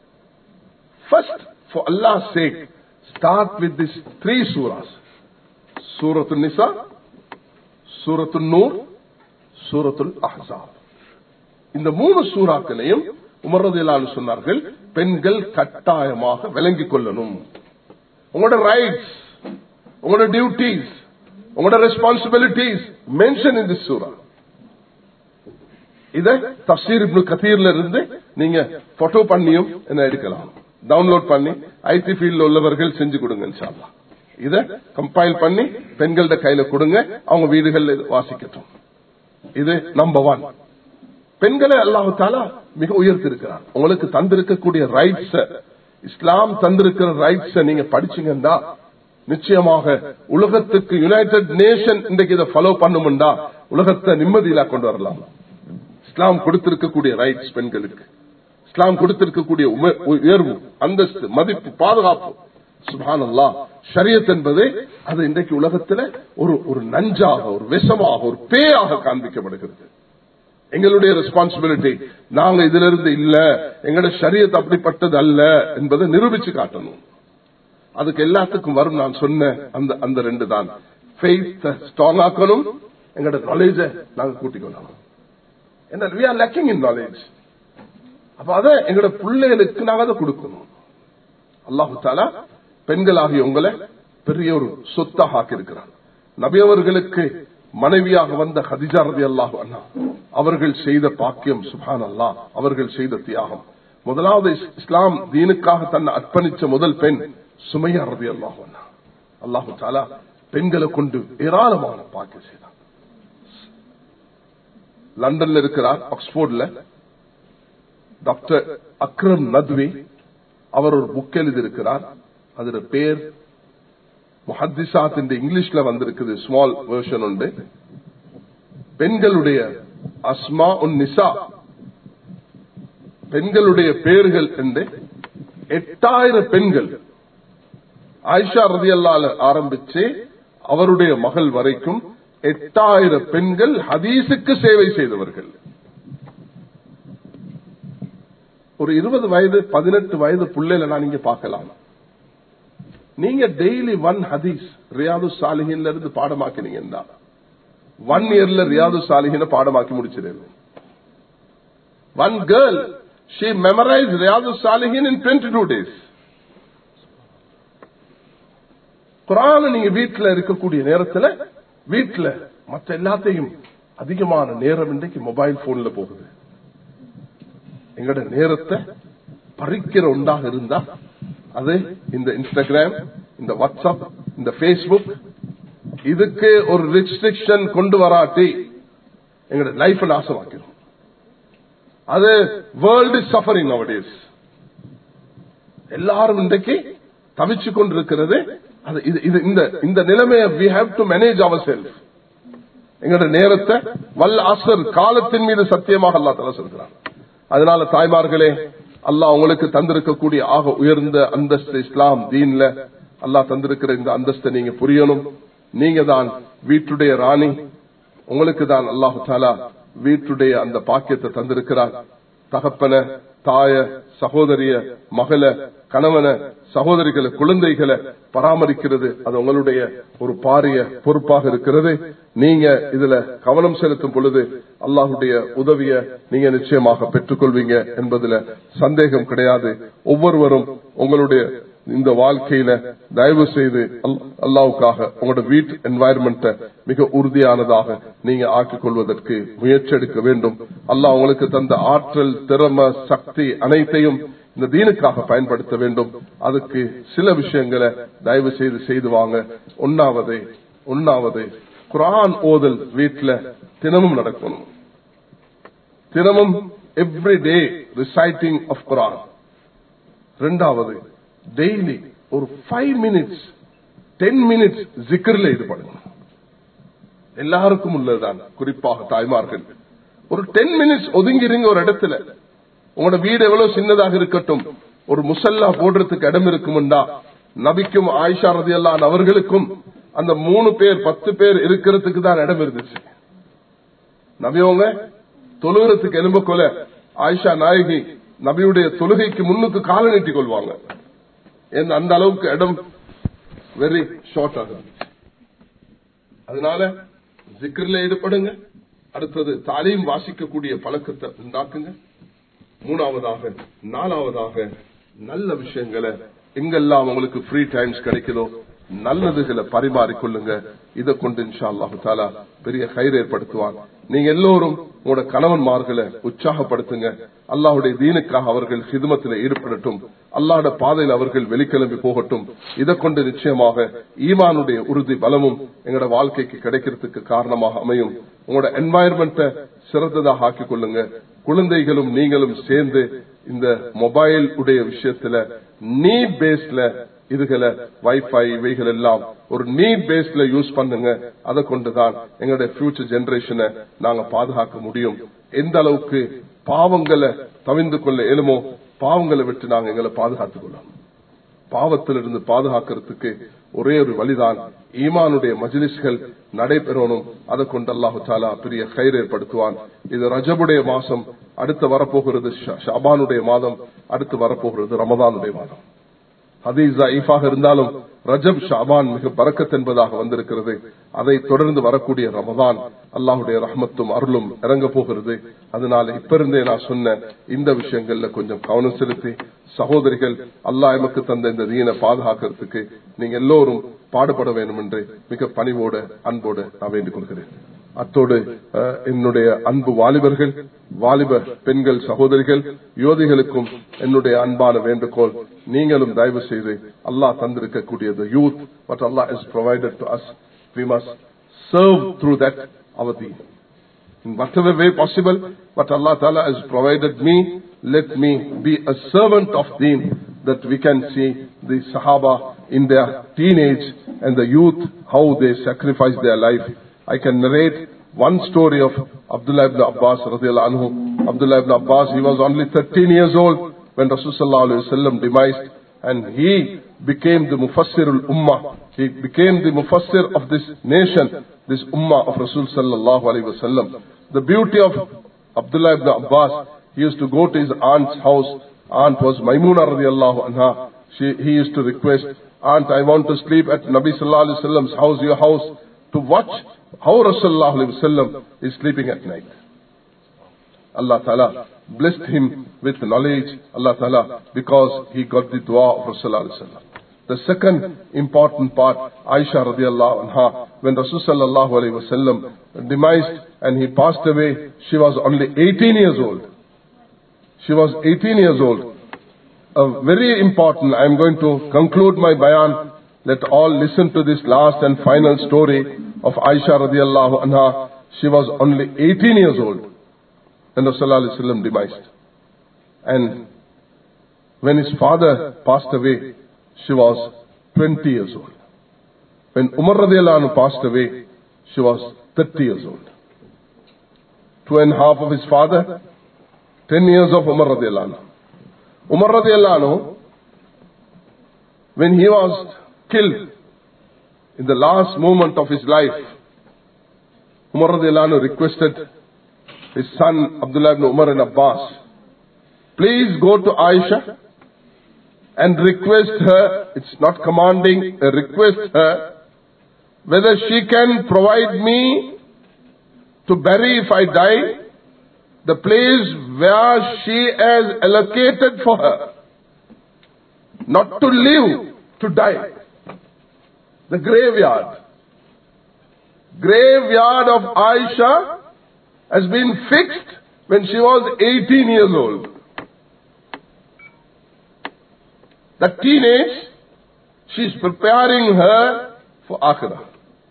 First, for Allah's sake, start with these three surahs. Suratul Nisa, Suratul Nur, Suratul Ahzab. இந்த மூணு சூறாக்களையும் Umar ரலியல்லாஹு அன்ஹு சொன்னார்கள், பெண்கள் கட்டாயமாக விளங்கிக் கொள்ளணும். உங்களோட ரைட்ஸ், உங்களோட டியூட்டிஸ், உங்களோட ரெஸ்பான்சிபிலிட்டிஸ் மென்ஷன் இன் திஸ் சூரா. இத தஃப்சீர் இப்னு கதீர்ல இருந்து நீங்க போட்டோ பண்ணியும் என்ன எடுக்கலாம், டவுன்லோட் பண்ணி ஐடி ஃபீல்ட்ல உள்ளவர்கள் செஞ்சு கொடுங்க இன்ஷாஅல்லாஹ். இத கம்பைல் பண்ணி பெண்களோட கையில கொடுங்க, அவங்க வீடுகள்ல வாசிக்கட்டும். இது நம்பர் ஒன். பெண்களை அல்லாஹ் தஆலா மிக உயர்த்திருக்கிறார். உங்களுக்கு தந்திருக்கக்கூடிய ரைட்ஸ், இஸ்லாம் தந்திருக்கிற ரைட்ஸ் நீங்க படிச்சீங்கன்னா நிச்சயமாக உலகத்துக்கு யுனைடெட் நேஷன் இன்றைக்கு இதை ஃபாலோ பண்ணும்டா உலகத்தை நிம்மதியில கொண்டு வரலாம். இஸ்லாம் கொடுத்திருக்கக்கூடிய ரைட்ஸ் பெண்களுக்கு, இஸ்லாம் கொடுத்திருக்கக்கூடிய உயர்வு, அந்தஸ்து, மதிப்பு, பாதுகாப்பு, சுப்ஹானல்லாஹ், ஷரியத் என்பது அது இன்றைக்கு உலகத்தில் ஒரு ஒரு நஞ்சாக, ஒரு விஷமாக, ஒரு பேயாக காண்பிக்கப்படுகிறது. எங்களுடைய ரெஸ்பான்சிபிலிட்டி, நாங்க இதுல இருந்து இல்ல, எங்களுடைய ஷரியத் அப்படிப்பட்டது அல்ல என்பதை நிரூபிச்சு காட்டணும். அதுக்கு எல்லாத்துக்கும் வரும் நான் சொன்ன அந்த அந்த ரெண்டு தான். ஃபெய்த் ஸ்ட்ராங் ஆக்கணும், எங்களோட நாலேஜ நாங்க கூட்டிக்கொள்ளணும். என்ன we are lacking in knowledge. அப்ப அதை எங்களோட பிள்ளைகளுக்கு நாங்க அதை கொடுக்கணும். அல்லாஹு தஆலா பெண்களாகிய உங்களை பெரிய ஒரு சொத்தாக ஆக்கியிருக்கிறார். நபி அவர்களுக்கு மனைவியாக வந்த ஹதீஜா ரலியல்லாஹு அன்ஹா அவர்கள் செய்த பாக்கியம், சுப்ஹானல்லாஹ், அவர்கள் செய்த தியாகம். முதலாவது இஸ்லாம் தீனுக்காக தன்னை அர்ப்பணிச்ச முதல் பெண் சுமையா ரலியல்லாஹு அன்ஹா. அல்லாஹு தஆலா பெண்களை கொண்டு ஏராளமான பாக்கியம் செய்தார். லண்டன்ல இருக்கிறார், ஆக்ஸ்போர்ட்ல டாக்டர் அக்ரம் நத்வி அவர் ஒரு புக் எழுதியிருக்கிறார். அதோட பேர் முஹத்திஸாத் என்று இங்கிலீஷ்ல வந்திருக்குது, ஸ்மால் வெர்ஷன் உண்டு. பெண்களுடைய அஸ்மா உன் நிசா, பெண்களுடைய பெயர்கள் என்று எட்டாயிரம் பெண்கள், ஆயிஷா ரலியல்லாஹு ஆரம்பிச்சு அவருடைய மகள் வரைக்கும் எட்டாயிரம் பெண்கள் ஹதீஸுக்கு சேவை செய்தவர்கள். ஒரு இருபது வயது பதினெட்டு வயது பிள்ளைல நான் இங்க பார்க்கலாம். நீங்க டெய்லி ஒன் ஹதீஸ் ரியாது சாலிஹின்ல இருந்து பாடமாக்கினீங்கன்னா ஒன் இயர்ல ரியாது சாலிஹின பாடமாக்கி முடிச்சிருங்க. One girl she memorized Riyad Salihin in twenty-two days. குர்ஆனை நீங்க வீட்டுல இருக்கக்கூடிய நேரத்துல வீட்டுல மற்ற எல்லாத்தையும் அதிகமான நேரம் இன்றைக்கு மொபைல் போன்ல போகுது. எங்கட நேரத்தை பறிக்கிற ஒன்றாக இருந்தா அது இந்த இன்ஸ்டாகிராம், இந்த வாட்ஸ்அப், இந்த பேஸ்புக், இதுக்கு ஒரு ரெஸ்ட்ரிக்ஷன் கொண்டு வராட்டி எங்கட லைஃப் நாசமாக்கிறோம். அது வேர்ல்ட் இஸ் சஃபரிங் நவடேஸ். எல்லாரும் இன்றைக்கு தவிச்சு கொண்டிருக்கிறது. இந்த நிலைமையை we have to manage ourselves. எங்களுடைய நேரத்தை வல் அஸ்ர் காலத்தின் மீது சத்தியமாக அல்லாஹ் தஆலா சொல்கிறார். அதனால தாய்மார்களே, அல்லாஹ் உங்களுக்கு தந்திருக்கக்கூடிய ஆக உயர்ந்த அந்தஸ்து இஸ்லாம் தீன்ல அல்லாஹ் தந்திருக்கிற இந்த அந்தஸ்தை நீங்க புரியணும். நீங்க தான் வீட்டுடைய ராணி, உங்களுக்கு தான் அல்லாஹு தஆலா வீட்டுடைய அந்த பாக்கியத்தை தந்திருக்கிறார். தகப்பன, தாய, சகோதரிய, மகள, கணவன, சகோதரிகளை, குழந்தைகளை பராமரிக்கிறது அது உங்களுடைய ஒரு பாரிய பொறுப்பாக இருக்கிறது. நீங்க இதுல கவனம் செலுத்தும் பொழுது அல்லாஹுடைய உதவியை நீங்க நிச்சயமாக பெற்றுக்கொள்வீங்க என்பதுல சந்தேகம் கிடையாது. ஒவ்வொருவரும் உங்களுடைய இந்த வாழ்க்கையில தயவு செய்து அல்லாஹ்வுக்காக உங்களோட வீட்டு என்வாயர்மெண்ட்டை மிக உறுதியானதாக நீங்க ஆக்கிக் கொள்வதற்கு முயற்சி எடுக்க வேண்டும். அல்லாஹ் உங்களுக்கு தந்த ஆற்றல், திறமை, சக்தி அனைத்தையும் இந்த தீனுக்காக பயன்படுத்த வேண்டும். அதுக்கு சில விஷயங்களை தயவு செய்து செய்து வாங்க. ஒன்னாவது ஒன்னாவது குர்ஆன் ஓதல் வீட்டுல தினமும் நடக்கணும். தினமும் every day reciting of Quran. இரண்டாவது டெய்லி ஒரு ஃபைவ் மினிட்ஸ் டென் மினிட்ஸ் ஜிக்ர்ல ஈடுபடுங்க. எல்லாருக்கும் உள்ளதுதான், குறிப்பாக தாய்மார்கள் ஒரு டென் மினிட்ஸ் ஒதுங்கிறீங்க ஒரு இடத்துல. உங்களோட வீடு எவ்வளவு சின்னதாக இருக்கட்டும், ஒரு முசல்லா போடுறதுக்கு இடம் இருக்கும்டா. நபிக்கும் ஆயிஷா ரலியல்லாஹு அவர்களுக்கும் அந்த மூணு பேர் பத்து பேர் இருக்கிறதுக்கு தான் இடம் இருந்துச்சு. நபியவங்க தொழுகிறதுக்கு எலும்ப கொல ஆயிஷா நாயகி நபியுடைய தொழுகைக்கு முன்னுக்கு கால நீட்டிக் கொள்வாங்க. அந்த அளவுக்கு இடம் வெரி ஷார்ட் ஆகும். அதனால ஜிக்ர்ல ஈடுபடுங்க. அடுத்தது தாலீம் வாசிக்கக்கூடிய பழக்கத்தை உண்டாக்குங்க. மூணாவதாக நாலாவதாக நல்ல விஷயங்களை எங்கெல்லாம் உங்களுக்கு ஃப்ரீ டைம்ஸ் கிடைக்குதோ நல்லதுகளை பரிமாறிக்கொள்ளுங்க. இதை கொண்டு இன்ஷா அல்லாஹு தஆலா பெரிய கயிறு ஏற்படுத்துவான். நீங்க எல்லோரும் உங்களோட கணவன்மார்களை உற்சாகப்படுத்துங்க. அல்லாஹ்வுடைய தீனுக்காக அவர்கள் ஹிதமத்தில் ஈடுபடட்டும். அல்லாஹ்வுட பாதையில் அவர்கள் வெளிக்கிளம்பி போகட்டும். இதை கொண்டு நிச்சயமாக ஈமானுடைய உறுதி பலமும் எங்களோட வாழ்க்கைக்கு கிடைக்கிறதுக்கு காரணமாக அமையும். உங்களோட என்வாயர்மெண்ட்டை சிறந்ததாக ஆக்கிக் கொள்ளுங்க. குழந்தைகளும் நீங்களும் சேர்ந்து இந்த மொபைல் உடைய விஷயத்துல நீட் பேஸ்ல இதுகளை வைஃபை இவைகள் எல்லாம் ஒரு நீட் பேஸ்ல யூஸ் பண்ணுங்க. அதை கொண்டுதான் எங்களுடைய ஃபியூச்சர் ஜெனரேஷனை நாங்க பாதுகாக்க முடியும். எந்த அளவுக்கு பாவங்களை தவிர்த்து கொள்ள இயலுமோ பாவங்களை விட்டு நாங்க எங்களை பாதுகாத்துக் கொள்ளலாம். பாவத்திலிருந்து பாதுகாக்கிறதுக்கு ஒரே ஒரு வழிதான் ஈமானுடைய மஜ்லிஸ்கள் நடைபெறணும். அதை கொண்டு அல்லாஹு தஆலா பெரிய கைர் ஏற்படுத்துவான். இது ரஜபுடைய மாசம், அடுத்து வரப்போகிறது ஷாபானுடைய மாதம், அடுத்து வரப்போகிறது ரமதானுடைய மாதம். ஹதீஸ் ஸஈஃபாக இருந்தாலும் ரஜப் ஷாபான் மிக பரக்கத் என்பதாக வந்திருக்கிறது. அதை தொடர்ந்து வரக்கூடிய ரமதான் அல்லாஹுடைய ரஹ்மத்தும் அருளும் இறங்க போகிறது. அதனால இப்ப இருந்தே நான் சொன்ன இந்த விஷயங்கள்ல கொஞ்சம் கவனம் செலுத்தி சகோதரிகள் அல்லாஹ் எமக்கு தந்த இந்த தீனை பாதுகாக்கிறதுக்கு நீங்க எல்லோரும் பாடுபட வேண்டும் என்று மிக பணிவோடு அன்போடு நான் வேண்டிக் கொள்கிறேன். அத்தோடு என்னுடைய அன்பு வாலிபர்கள், வாலிப பெண்கள், சகோதரிகள், யுவதிகளுக்கும் என்னுடைய அன்பான வேண்டுகோள், நீங்களும் தயவு செய்து அல்லாஹ் தந்திருக்கக்கூடியது youth what Allah has provided to us, we must serve through that our deen in whatever way possible. What Allah Ta'ala has provided me, let me be a servant of deen, that we can see the Sahaba in their teenage and the youth, how they sacrificed their life. I can narrate one story of Abdullah ibn Abbas radiyallahu anhu. Abdullah ibn Abbas, he was only thirteen years old when Rasul sallallahu alaihi wasallam demised, and he became the Mufassir al-Ummah. He became the Mufassir of this nation, this Ummah of Rasul sallallahu alaihi wasallam. The beauty of Abdullah ibn Abbas, he used to go to his aunt's house. Aunt was Maimuna radiyallahu anha. She, he used to request, Aunt, I want to sleep at Nabi sallallahu alaihi wasallam's house, your house, to watch how Rasulullah sallallahu alaihi wasallam is sleeping at night. Allah Ta'ala blessed him with knowledge, Allah Ta'ala, because he got the dua of Rasulullah sallallahu alaihi wasallam. The second important part, Aisha radiyallahu anha, when Rasul sallallahu alaihi wasallam demised and he passed away, she was only eighteen years old. She was eighteen years old. A very important, I am going to conclude my bayan. Let all listen to this last and final story of Aisha radiyallahu anha. She was only eighteen years old when Rasulullah sallallahu alaihi wasallam demised. And when his father passed away, she was twenty years old. When Umar radiyallahu anhu passed away, she was thirty years old. Two and a half of his father, ten years of Umar radiyallahu anhu. Umar radiyallahu anhu, when he was killed in the last moment of his life, Umar radiyallahu anhu requested his son Abdullah ibn Umar and Abbas, please go to Aisha and request her, it's not commanding, uh, request her whether she can provide me to bury if I die, the place where she has allocated for her, not to live, to die. The graveyard. Graveyard of Aisha has been fixed when she was eighteen years old. The teenage, she is preparing her for Akhirah.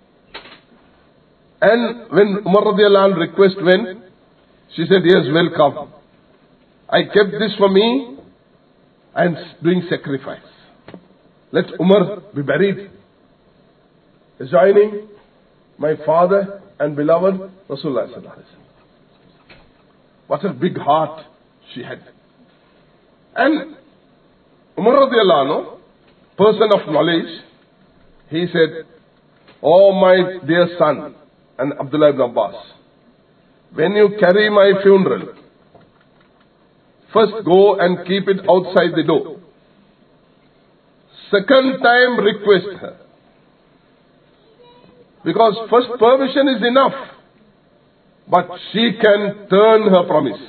And when Umar radiyallahu anhu request when, she said, yes, welcome. I kept this for me and doing sacrifice. Let Umar be buried, joining my father and beloved Rasulullah sallallahu alaihi wasallam. What a big heart she had. And Umar radiyallahu anhu, person of knowledge, he said, oh my dear son, and Abdullah ibn Abbas, when you carry my funeral, first go and keep it outside the door. Second time request her. Because first permission is enough, but she can turn her promise.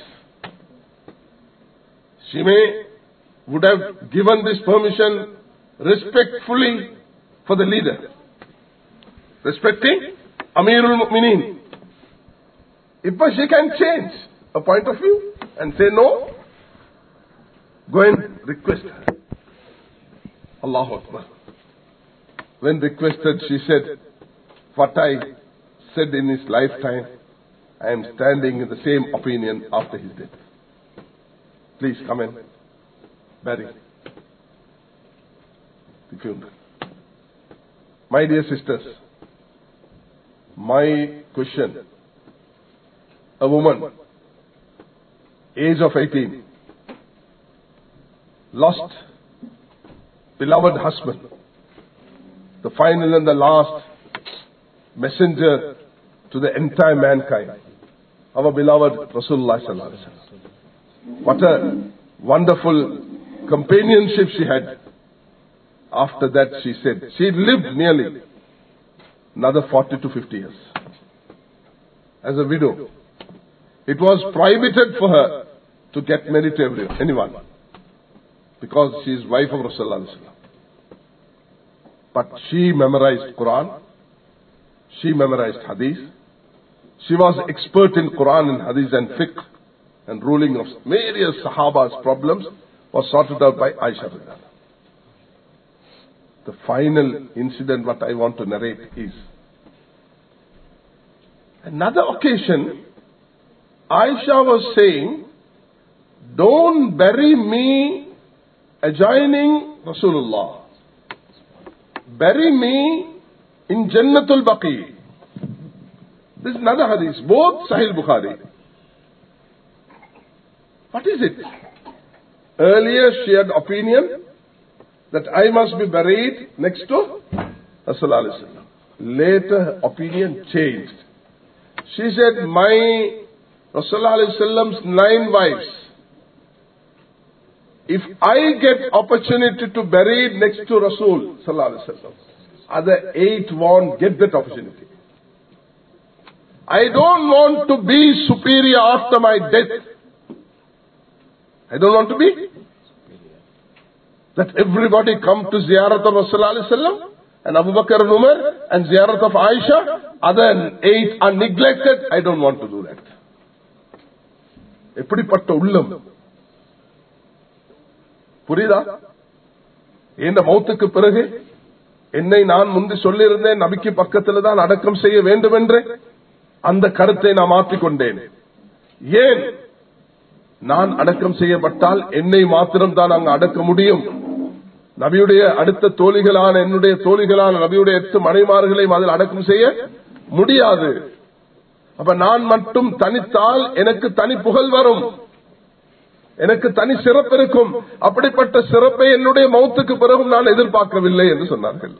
She may would have given this permission respectfully for the leader, respecting Amirul Mu'mineen. If she can change a point of view and say no, go and request her. Allahu Akbar. When requested, she said, what I said in his lifetime, I am standing in the same opinion after his death. Please come in. Bury. the funeral. My dear sisters, my question, a woman, age of eighteen, lost beloved husband, the final and the last messenger to the entire mankind, our beloved Rasulullah sallallahu alaihi wasallam. What a wonderful companionship she had. After that, she said, she lived nearly another forty to fifty years as a widow. It was prohibited for her to get married to everyone, anyone, because she is wife of Rasulullah. But she memorized Quran, she memorized Hadith, she was expert in Quran and Hadith and fiqh, and ruling of various Sahaba's problems was sorted out by Aisha. The final incident what I want to narrate is, another occasion, Aisha was saying, don't bury me adjoining Rasulullah. Bury me in Jannatul Baqi. This is another hadith, both Sahih Bukhari. What is it? Earlier she had opinion that I must be buried next to Rasulullah. Later opinion changed. She said, my Rasulullah's nine wives, if I get opportunity to bury next to Rasul sallallahu alaihi wasallam, other eight won't get that opportunity. I don't want to be superior after my death. I don't want to be. That everybody come to ziyarat of Rasulullah sallallahu alaihi wasallam and Abu Bakr and Umar and ziyarat of Aisha, other eight are neglected. I don't want to do that. எப்படிப்பட்ட உள்ளம் புரியுதா? இந்த மௌத்துக்கு பிறகு என்னை நான் முந்தி சொல்லியிருந்தேன், நபிக்கு பக்கத்தில் தான் அடக்கம் செய்ய வேண்டும் என்று அந்த கருத்தை நான் மாற்றிக்கொண்டேன். ஏன்? நான் அடக்கம் செய்யப்பட்டால் என்னை மாத்திரம் தான் அங்கு அடக்க முடியும். நபியுடைய அடுத்த தோழிகளான என்னுடைய தோழிகளான நபியுடைய எட்டு மனைமார்களையும் அதில் அடக்கம் செய்ய முடியாது. அப்ப நான் மட்டும் தனித்தால் எனக்கு தனி புகழ் வரும், எனக்கு தனி சிறப்பு இருக்கும். அப்படிப்பட்ட சிறப்பை என்னுடைய மௌத்துக்கு பிறகும் நான் எதிர்பார்க்கவில்லை என்று சொன்னார்கள்.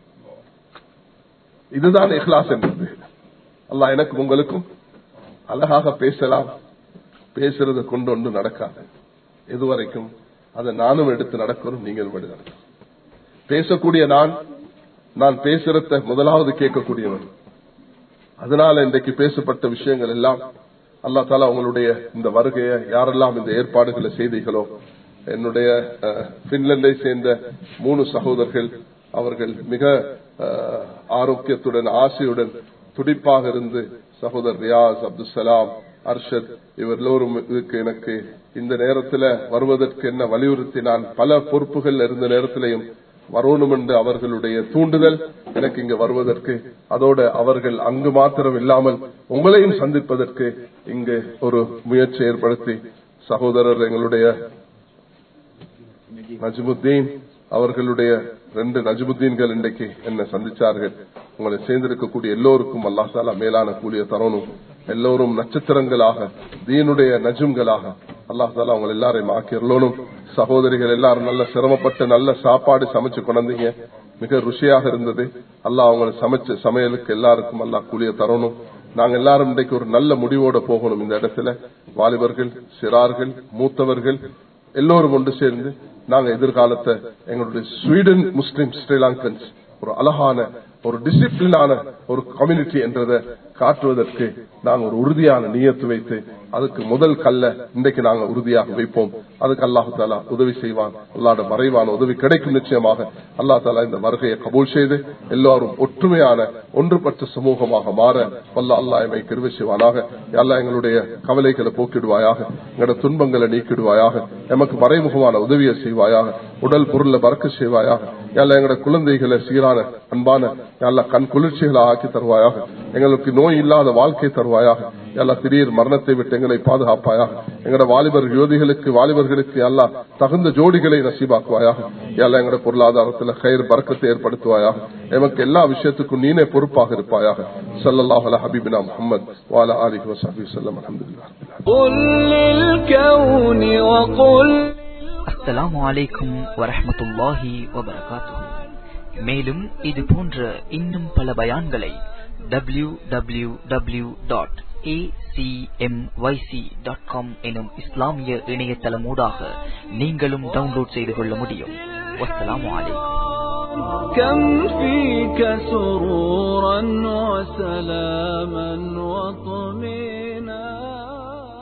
இதுதான் இஹ்லாஸ் என்பது. அல்லாஹ் எனக்கும் உங்களுக்கும் அழகாக பேசலாம், பேசுறதை கொண்டு ஒன்று நடக்காது. எதுவரைக்கும் அதை நானும் எடுத்து நடக்கணும், நீங்கள் நடக்கணும். பேசக்கூடிய நான் நான் பேசுறத முதலாவது கேட்கக்கூடியவன். அதனால இன்றைக்கு பேசப்பட்ட விஷயங்கள் எல்லாம் அல்லாஹ் தாலா உங்களுடைய இந்த வருகையை யாரெல்லாம் இந்த ஏற்பாடுகளை செய்தீர்களோ, என்னுடைய பின்லாந்தை சேர்ந்த மூணு சகோதரர்கள், அவர்கள் மிக ஆரோக்கியத்துடன் ஆசையுடன் துடிப்பாக இருந்து, சகோதரர் ரியாஸ், அப்துல் சலாம், அர்ஷத், இவர் எல்லோரும் இதுக்கு எனக்கு இந்த நேரத்தில் வருவதற்கு என்ன வலியுறுத்தி, நான் பல பொறுப்புகள் இருந்த நேரத்திலையும் வரணும் என்று அவர்களுடைய தூண்டுதல் எனக்கு இங்கு வருவதற்கு, அதோடு அவர்கள் அங்கு மாத்திரம் இல்லாமல் உங்களையும் சந்திப்பதற்கு இங்கு ஒரு முயற்சி ஏற்படுத்தி, சகோதரர் எங்களுடைய நஜ்முத்தீன் அவர்களுடைய ரெண்டு நஜ்முத்தீன்கள் இன்றைக்கு என்ன சந்திச்சார்கள். உங்களை சேர்ந்திருக்கக்கூடிய எல்லோருக்கும் அல்லாஹ் தஆலா மேலான கூலிய தரணும். எல்லோரும் நட்சத்திரங்களாக, தீனுடைய நஜும்களாக அல்லாஹ் தஆலா உங்களை எல்லாரையும் ஆக்கிரலோனும். சகோதரிகள் எல்லாரும் நல்ல சிரமப்பட்டு நல்ல சாப்பாடு சமைச்சு கொண்டீங்க, மிக ருசியாக இருந்தது. அல்லாஹ் அவங்களை சமைச்ச சமையலுக்கு எல்லாருக்கும் அல்லாஹ் கூலிய தரணும். நாங்க எல்லாரும் இன்றைக்கு ஒரு நல்ல முடிவோட போகணும். இந்த இடத்துல வாலிபர்கள், சிறார்கள், மூத்தவர்கள் எல்லோரும் ஒன்று சேர்ந்து நாங்க எதிர்காலத்தை எங்களுடைய ஸ்வீடன் முஸ்லிம் ஸ்ரீலங்கன்ஸ் ஒரு அழகான ஒரு டிசிப்ளினான ஒரு கம்யூனிட்டி என்றதை காட்டுவதற்கு நாங்கள் ஒரு உறுதியான நியத்து வைத்து அதுக்கு முதல் கல்ல இன்றைக்கு நாங்கள் உறுதியாக வைப்போம். அதுக்கு அல்லாஹ் தஆலா உதவி செய்வான். அல்லாஹ்வுடைய மறைவான உதவி கிடைக்கும் நிச்சயமாக. அல்லாஹ் தஆலா இந்த வருகையை கபூல் செய்து எல்லோரும் ஒற்றுமையான ஒன்றுபட்ட சமூகமாக மாற வல்ல அல்லாஹ் எம்மை கிருபை செய்வானாக. யா அல்லாஹ் எங்களுடைய கவலைகளை போக்கிடுவாயாக, எங்களுடைய துன்பங்களை நீக்கிடுவாயாக, எமக்கு மறைமுகமான உதவியை செய்வாயாக, உடல் பொருளை பறக்க செய்வாயாக. யா அல்லாஹ் எங்களுடைய குழந்தைகளை சீரான அன்பான யா அல்லாஹ் கண் குளிர்ச்சிகளை ஆக்கி தருவாயாக, எங்களுக்கு நோய் இல்லாத வாழ்க்கை தருவாயாக. எல்லாம் திடீர் மரணத்தை விட்டு எங்களை பாதுகாப்பாயாக. எங்களோட வாலிபர் யோதிகளுக்கு வாலிபர்களுக்கு எல்லாம் தகுந்த ஜோடிகளை நசீபாக்குவாயாக. எல்லாம் எங்களோட பொருளாதாரத்தில் கயிறு பறக்கத்தை ஏற்படுத்துவாயாக. எமக்கு எல்லா விஷயத்துக்கும் நீனே பொறுப்பாக இருப்பாயாக. ஸல்லல்லாஹு அலா ஹபீபினா முஹம்மத் வ அலா ஆலிஹி வ ஸஹ்பிஹி வஸல்லம். அல்ஹம்துலில்லாஹ். அஸ்ஸலாமு அலைக்கும் வரஹ்மத்துல்லாஹி வபரகாத்துஹு. மேலும் இது போன்ற இன்னும் பல பயான்களை W W W dot A C M Y C dot com எனும் இஸ்லாமிய இணையதளம் ஊடாக நீங்களும் டவுன்லோட் செய்து கொள்ள முடியும். வஸ்ஸலாமு அலைக்கும். كم فيك سرورا وسلاما